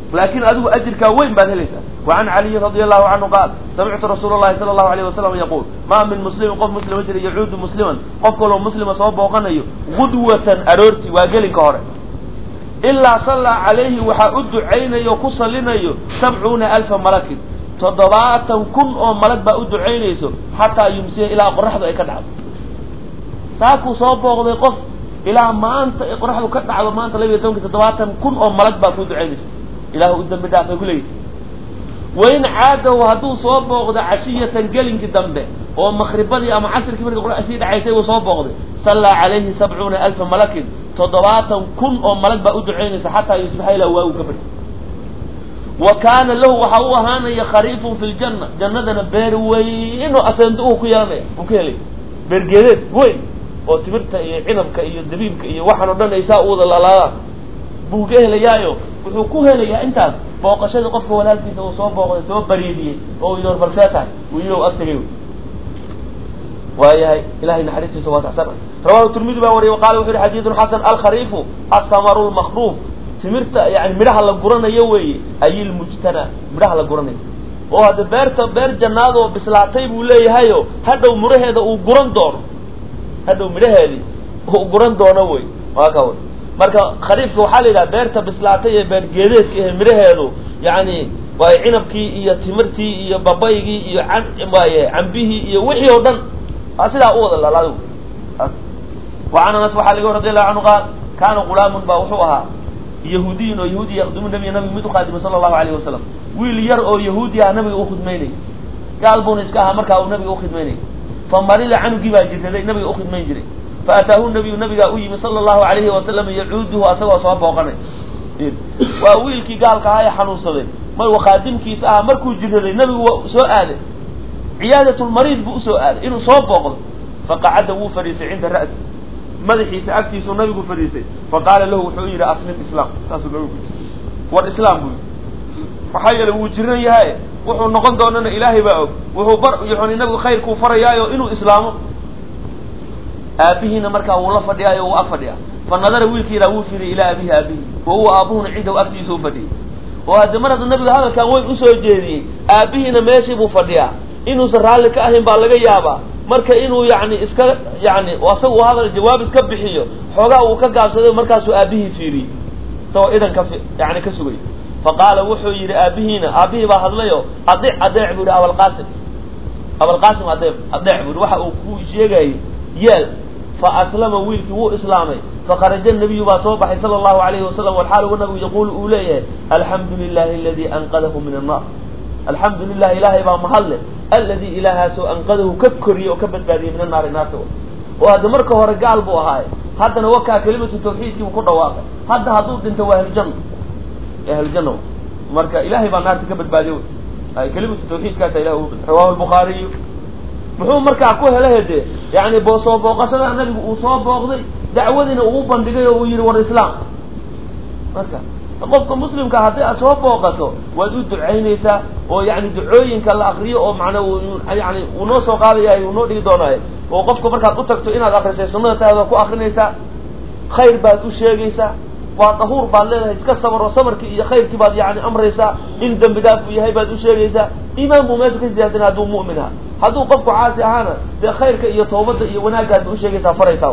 لكن أدو أجر كوين بعد ليس. وعن علي رضي الله عنه قال سمعت رسول الله صلى الله عليه وسلم يقول ما من مسلم قف مسلم يجري يعود مسلما قف لو مسلم صواب وقنيه غدوة أرورتي واجل كهره إلا صلى عليه وحأد عينه يقص لنا 70,000 ملك تضبعة كن أو ملك بأد عينه حتى يمسي إلى قرحه أي كدعب ساكو صواب وقضي قف إلى ما أنت قرحه كدعب وما أنت لي يتونك تضبعة كن أو ملك بأد عينه إلى قدام بدأ فيقول وين عاده وهدو صواب وقضي عشية قلن كدنبه ومخرباني أما عسر كبير يقول أسيد عيسى وصواب وقضي صلى عليه 70,000 ملك تضبعة كن أو ملك بأد عينه حتى يصبح إلى واو كبير وكان له وحوه هانا خريف في الجنة جنة بيروين وأسندوه كيانه وكيلي بيرجيد وين وتبرت عنبك إيه دبيبك إيه وحنا بدنا يساووا الله بوجه ليايو وحكوه ليا أنت بوقشة قفك ولا تسوي صوب صوب بريدي أو يدور فرساته ويلو أكتريو وهي إلهي نحرس سوى سر رواه الترمذي بوري وقال وفي حديث حسن الخريف الثمر المخروف تمرت يعني مرها لقرنا يوي أي المجتنى مرها لقرنا وهذا بير جناده بسلاتي ولا يهايو هذا مره هذا وقرن دور هذا مره هذه هو قرن دور نوي وهكذا مركا خريف وحال إلى بيرت بسلاتي بير جديد كه مره هذا يعني وعنبكي يا تمرتي يا بابايجي يا عنبيه يا وحي ودن أصلا أوض الله لا وعن أنس وحال رضي الله عنه قال كان غلام باوحوها يهودي ويهودي يخدم النبي متو خادم صلى الله عليه وسلم ويل ير او يهودي النبي او خدميني قال بون اسكا marka uu nabiga u khidmeynay famarila anu giba jirtay nabiga u khidmeyn jiray faataahu nabiga u yimi sallallahu alayhi wa sallam yacuuduhu asagoo soo booqanay waa wiilkii gaalka ahaa xanuunsaday mar wa khadimkiisa ah markuu jirtay nabigu soo aaday ciyaadatu almarid buu soo aaday inuu soo booqdo faqacada wuu fariisay inda ra's madaxiisa agtiisu nabigu fariisay faqala lahu wuxuu yiri aslim islam taasoo nabigu war islaam buu waxa yeel uu jiran yahay wuxuu noqon doonaa ilaahay baa og wuxuu bar yuxuni nabigu khayr ku farayaayo inuu islaamo aabihina markaa uu la fadhiyaayo uu afadhiya fanadara wiilkiina wuu fiiray ila abihi wa huwa abuhuna cinda agtiisu fadhiyo oo hada marada nabiga hadalkan way u soo jeediyay aabihina meeshii buu fadhiyaa inuu sarraali ka ahayn baa laga yaabaa marka inuu iska wasagu hadal jawaab iska bixiyo xogaa uu ka gaabsaday markaas uu aabihi fiiri soo idan ka ka sugay faqala wuxuu yiri aabihi baa hadlayo adeec buu abul qasim adeec buu waxa uu ku sheegay yeel fa aslama wiilki wuu islaamay faqaraja nabiga baa soo baxay sallallahu alayhi wasallam wal xaal nabigu yaqul uu leeyahay alhamdulillahi alladhi anqadahu min an-nar alhamdulillahi ilahi baa mahadle الذي إلها سو أنقذه ككري وكبد بادي من النار ناسه وهذا مركه هو رجال بو هاي هذا نوكا كلمة التوحيد كي وكل واقع هذا هذول أنت وأهل الجنة أهل الجنة مركه إلهي بنار كبد بادي هاي كلمة التوحيد كاس إله رواه البخاري محمد مركه أكوه له ده يعني بوصوب وقصد النبي وصوب وقضي دعوتنا وقوبا دقيقة وير والإسلام مركه qofka muslimka hadii aad soo booqato waad u duceynaysaa oo ducooyinka la aqriyo oo macna uu noo soo qaadayaa uu noo dhigi doonaa oo qofka markaad u tagto inaad aqrisay sunnada taada ku aqrinaysaa khayr baad u sheegaysaa waa tahuur baad leedahay iska sabr oo sabarkii iyo khayrkii baad amraysaa in dambi dhaaf u yahay baad u sheegaysaa iimaan buu meesha ka ziyaadin hadduu mu'min aha hadduu qofku caasi ahaana dee khayrka iyo toobada iyo wanaagaad u sheegaysaa faraysaa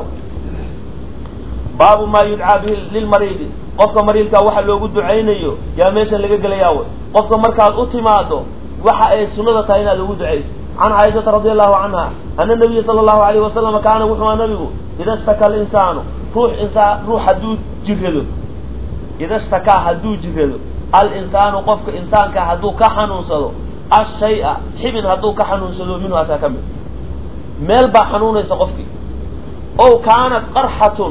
baabu ma yudcaa bihi lilmariidi qofka mariilka waxa loogu duceynayo yaa meesha laga galayaa qofka markaad u timaado waxa ay sunnada tahay inaad ugu duceyso an Aisha radhiyallahu anha anna nabiy sallallahu alayhi wasallam kaana wuxuu nabigu ida istakal insanu ruux haduu jirado ida istaka haduu jirado al insanu qofka insaanka haduu ka xanuunsado ashay'a xibin haduu ka xanuunsado minhu asakam meel ba xanuunaysa qofki oo kaanat qarhatun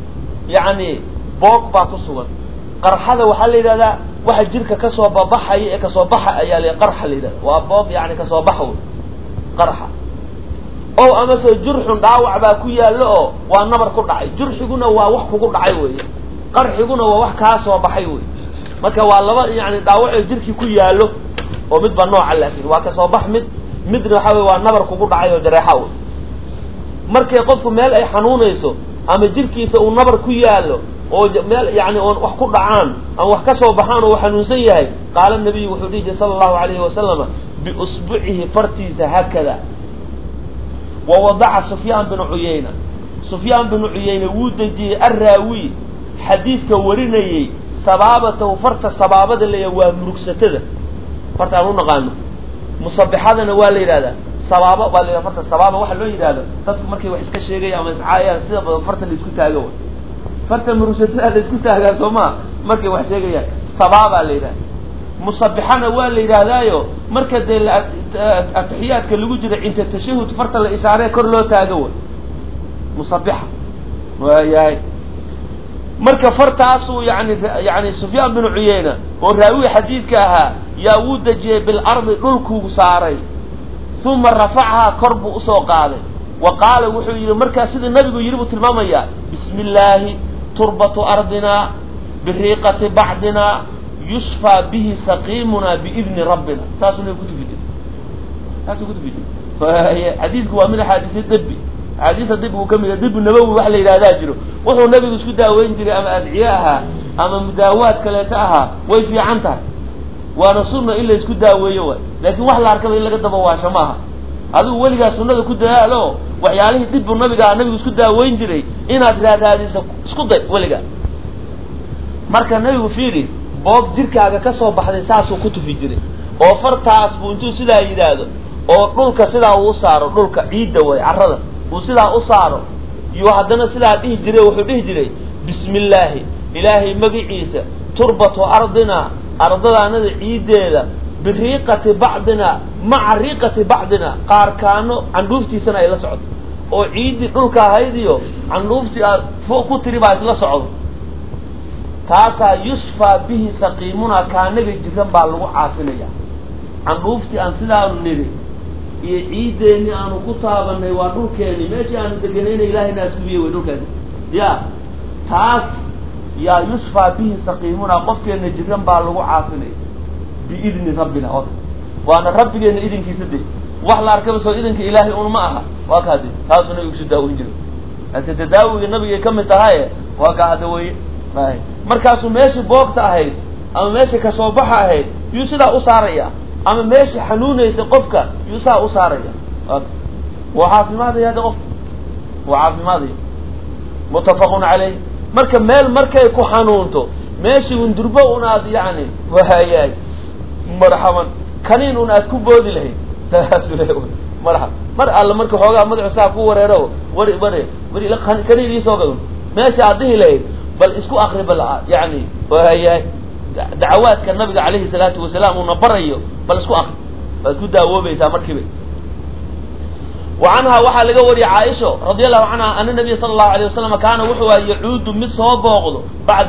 boog baa ku sugan qarxada waxa la yiraahdaa waxa jirka ka soo babaxay ee ka soo baxa ayaa la qarxa la yiraahdaa waa boog ka soo baxo qarxa oo ama soo jurxun dhaawac baa ku yaalo oo waa nabar ku dhacay jurxiguna waa wax kugu dhacay weeye qarxiguna waa wax ka soo baxay weeye marka waa laba dhaawac jirki ku yaalo oo mid ba nooc laakiin waa ka soo bax midna waxa waa nabar kugu dhacay oo jareexo markay qofku meel ay xanuunayso ama jirkiisa uu nabar ku yaalo oo meel yani oon wax ku dhacaan ama wax ka soo baxaan oo xanuunsan yahay qaala nabiyu wuxuu dhihi jiray sallallahu alayhi wasallam biusbu'ihi fartiisa hakada wa wada'a sufyaan bin uyayna wuu dejiyey arraawi xadiidka warinayay sabaabatahu farta sabaabada leeyahay waa murugsatada farta aan u naqaano musabbixadana waa la yiraahdaa sabaaba waa la yiraahdaa farta sabaaba waxa loo yiraahdo dadku markay wax iska sheegayaan ama iscaayaan sida badan farta la isku taago farta murugsatada la isku taagaa Soomaa markay wax sheegayaan sabaaba la yiraahdaa musabbixana waa la yiraahdaayo marka atixiyaadka lagu jiro inta tashahhud farta la isaaree kor loo taago musabbiha waayahay marka fartaasu yani Sufyaan bin Uyayna oo raawi xadiidka ahaa yaa wuu dajiyay bil ardi dhulku saaray thumma rafa'aha korbu usoo qaaday wa qaala wuxuu yiri marka sida nabigu yiri buu tilmaamaya bismillaahi turbatu ardina biriqati ba'dina yushfa bihi saqimuna biidni rabbina taasuna ku tufidin xadiidku waa mid xadiis dabbi حديث الدب وكمل الدب النبوي وحلا إلى ذاجره وهو النبي يسكتها وينجري أما أدعياءها أما مداوات كلاتها ويفي عنتها ورسولنا إلا يسكتها ويوه لكن وحلا أركب إلا قد بواشا معها هذا هو اللي قال سنة كدها له وحياله الدب النبي قال النبي يسكتها وينجري إن أدريات هذه سكتها ولا قال مركا النبي وفيري بوك جيركا كسو بحد ساسو كتو في جري وفرتها أسبونتو سلا يدادو ودولك سلا وصارو دولك عيدة وعرضة وسلا أصاره يوحدنا سلا ديه جري وحديه جري بسم الله إلهي مقعيسة تربة أرضنا أرضنا عيدة بريقة بعضنا مع ريقة بعضنا قار كانوا عن روفتي سنة إلى سعود وعيد نلقى هيديو عن روفتي فوق تريبا إلى سعود تاسا يشفى به سقيمنا كان نبي جرم بالو عافنيا عن روفتي أن سلا نري يعيدني أنا كتابا نيوانو كاني ماشي أنا دقنين إلهي ناس كبير ودو كاني يا تاس يا يشفى به سقيمنا قفك أن الجرم بالغو عافني بإذن ربنا وأنا ربي أن إذن كيسدي وحلا أركب سوى إذن كإلهي أنا معها وكذا تاسو نبي كسداو إنجل أنت تداوي النبي يكمل تهاية وكذا وي مركاسو ماشي بوقت أهيد أما ماشي كصوبحة أهيد يسلا أساريا أما ماشي حنونة يسقفك يسا أساريا وعافي ماذا هذا قف وعافي ماذا متفق عليه مركب مال مركب يكون حنونته ماشي وندربه وناد يعني وهاي مرحبا كنين وناد كبودي له مرحبا الله مركب حوجا مدعو ساكو وريرو وري لك كنين يسوقون ماشي عديه له بل اسكو أقرب يعني وهي دعوات كان النبي عليه الصلاة والسلام ونبريه بل اسكو أخذ بل اسكو دعوه بيسا مركبه وعنها وحا لقوري عائشة رضي الله عنها أن النبي صلى الله عليه وسلم كان وحوى يعود من صوبه بعد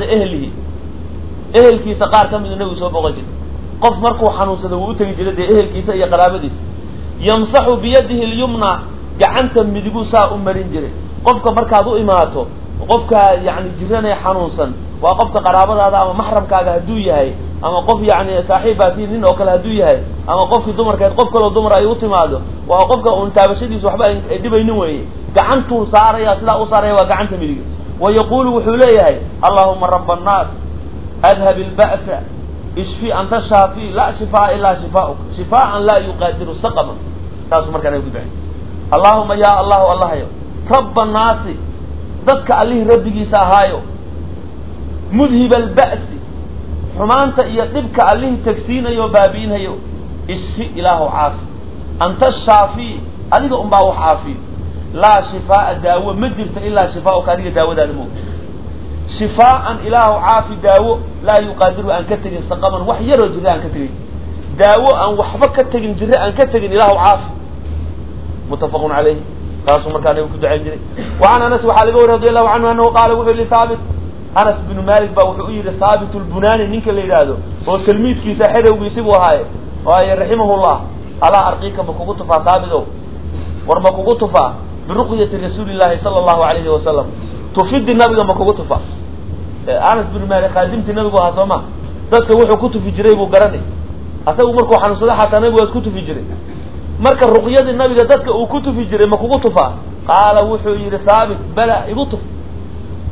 أهل كيسا قار كم من النبي صوبه قف مركو حنوسة ووتك جلده أهل كيسا يا قرابديس يمسح بيده اليمنى جعنتا مدقو ساء أمرين جري قفك مركادو إماته وقفك يعني جراني حنوسا وقفك قرابة هذا أما محرم كاقا هدوية هاي أما قف يعني صاحبها في نين أوكل هدوية هاي أما قفك دمر كانت قفك لو دمر أيوتي ماذا وقفك أنتابشدي سوحبا يدبا ينوي قعنتو صاريا سلاء صاريا وقعنت مليك ويقول وحولي هاي اللهم رب الناس أذهب البأس اشفي أنت الشافي لا شفاء إلا شفاءك شفاء لا يقادر سقما ساسو مركان يقول بعين اللهم يا الله الله يا رب الناس ذاتك عليه ربك ساهايو مذهب البأس حمانت يطبك عليه تكسين يوبابين هيو اشفي إله عافي أنت الشافي أليك أمباو حافي لا شفاء داوة مدرت إلا شفاءك أليك داوة الموت شفاء إله عافي داوة لا يقادر أن كتغن سقما وحي رجل أن كتغن داوة أن وحبك كتغن جراء أن كتغن إله عافي متفق عليه قاسوا مركان يوكد عندي وعن أنس وحالقه رضي الله عنه أنه قال وحي ثابت أنس بن مالك وحي ثابت البناني منك اللي يرادو وتلميذ في ساحره ويسيبه هاي رحمه الله ألا أرقيك مكوكتفا ثابته ورمكوكتفا برقية رسول الله صلى الله عليه وسلم تفيد النبي مكوكتفا أنس بن مالك خادمت النبي وهاسوما dadka wuxuu ku tufi jiray buu garanay asagu markuu xanuunsada xataa nabigu waa ku tufi jiray marka ruqyada nabiga dadka uu ku tufi jiray ma kugu tufa qaala wuxuu yiri saabit bala igu tuf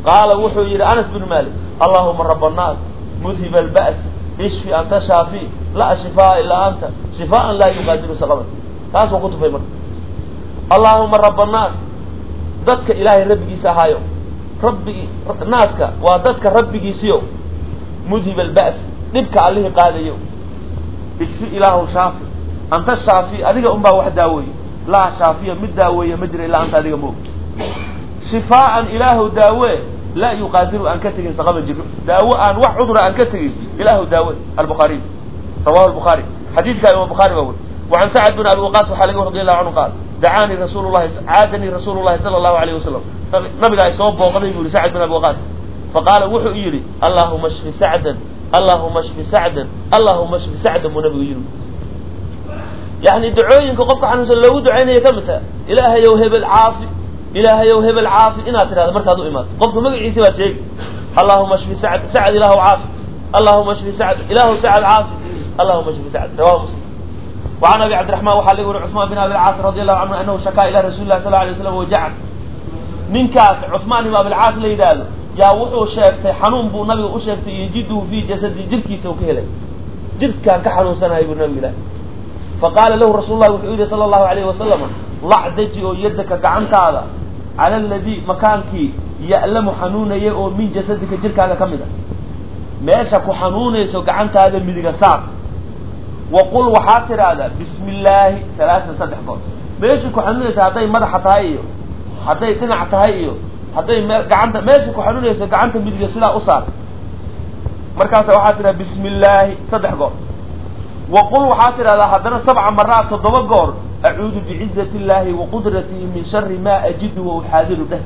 qaala wuxuu yidhi anas bnu malik allahuma raba annaas mudhiba alba's ishfi anta shaafi laa shifaa ilaa anta shifaan laa yuqaadiru saqaman taas waa ku tufay marka allahuma raba annaas dadka ilaahay rabbigiisa ahaayo rabbigii naaska waa dadka rabbigiisiyo mudhiba alba's dhibka allihii qaadayo ishfi ilaahu shaafi anta shaafi adiga un baa wax daaweeye laa shaafiya mid daaweeye ma jira ilaa anta adiga moog shifaaan ilaahu daawe laa yuqaadiru aan ka tegin saqama jiro daawo aan wax cudura aan ka tegin ilaahu daawe albukhaariy rawahu albukhaari xadiidka imam bukhaari baa weri wacan sacad bin abi waqaas waxaa laga radi allahu canhu qaal dacaanii rasuulu llahi caadanii rasuulu llahi sala allahu alayh wasalam nabigaa isoo booqday buu yihi sacad bin abi waqaas faqaala wuxuu yidhi allahuma shfi sacdan allahuma shfi sacdan allahuma shfi sacdan buu nabigu yidhi yani dacooyinka qofka xanuunsan loogu ducaynaya ka mid taha ilaahayow hebel caafi ilaahayow hebel caafi inaad tidhahdo markaad u imaato qofka magaciisi baad sheegi allahuma shfi sacd sacd ilaahu caafi allahuma shfi sacd ilaahu sacd caafi allahuma shfi sacd rawahu muslim وعن أبي عبد الرحمن وحال يقول عثمان بن أبي العاص رضي الله عنه أنه شكا إلى رسول الله صلى الله عليه وسلم وجعل من كاس عثمان بن أبي العاص ليدال يا وحو شيختي حنون بو نبي وشيختي يجده في جسد جركي سوكيله جرك كان كحنون سنة يقول نبي الله فقال له رسول الله وحيده صلى الله عليه وسلم ضع دجي يدك كعنك هذا على الذي مكانك يألم حنون يأو من جسدك جرك هذا كمدا ماشك حنون يسو كعنك هذا من ساق وقل وحاطر هذا بسم الله ثلاثة صدح قول ماشك حنون يسو حتى مدح تهايو حتى تنع تهايو حتى كعنك ماشك حنون يسو كعنك من سلا أصار مركز وحاطر بسم الله صدح قول وقل وحاطر هذا حضرنا 7 مرات تضوى أعوذ بعزة الله وقدرته من شر ما أجد وأحاذر به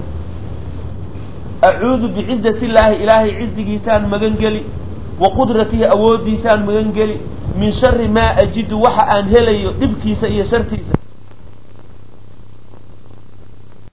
أعوذ بعزة الله إلهي عز جيسان مجنجلي وقدرته أود جيسان مجنجلي من شر ما أجد وحا أنهلي ابكي سئي شرتيسا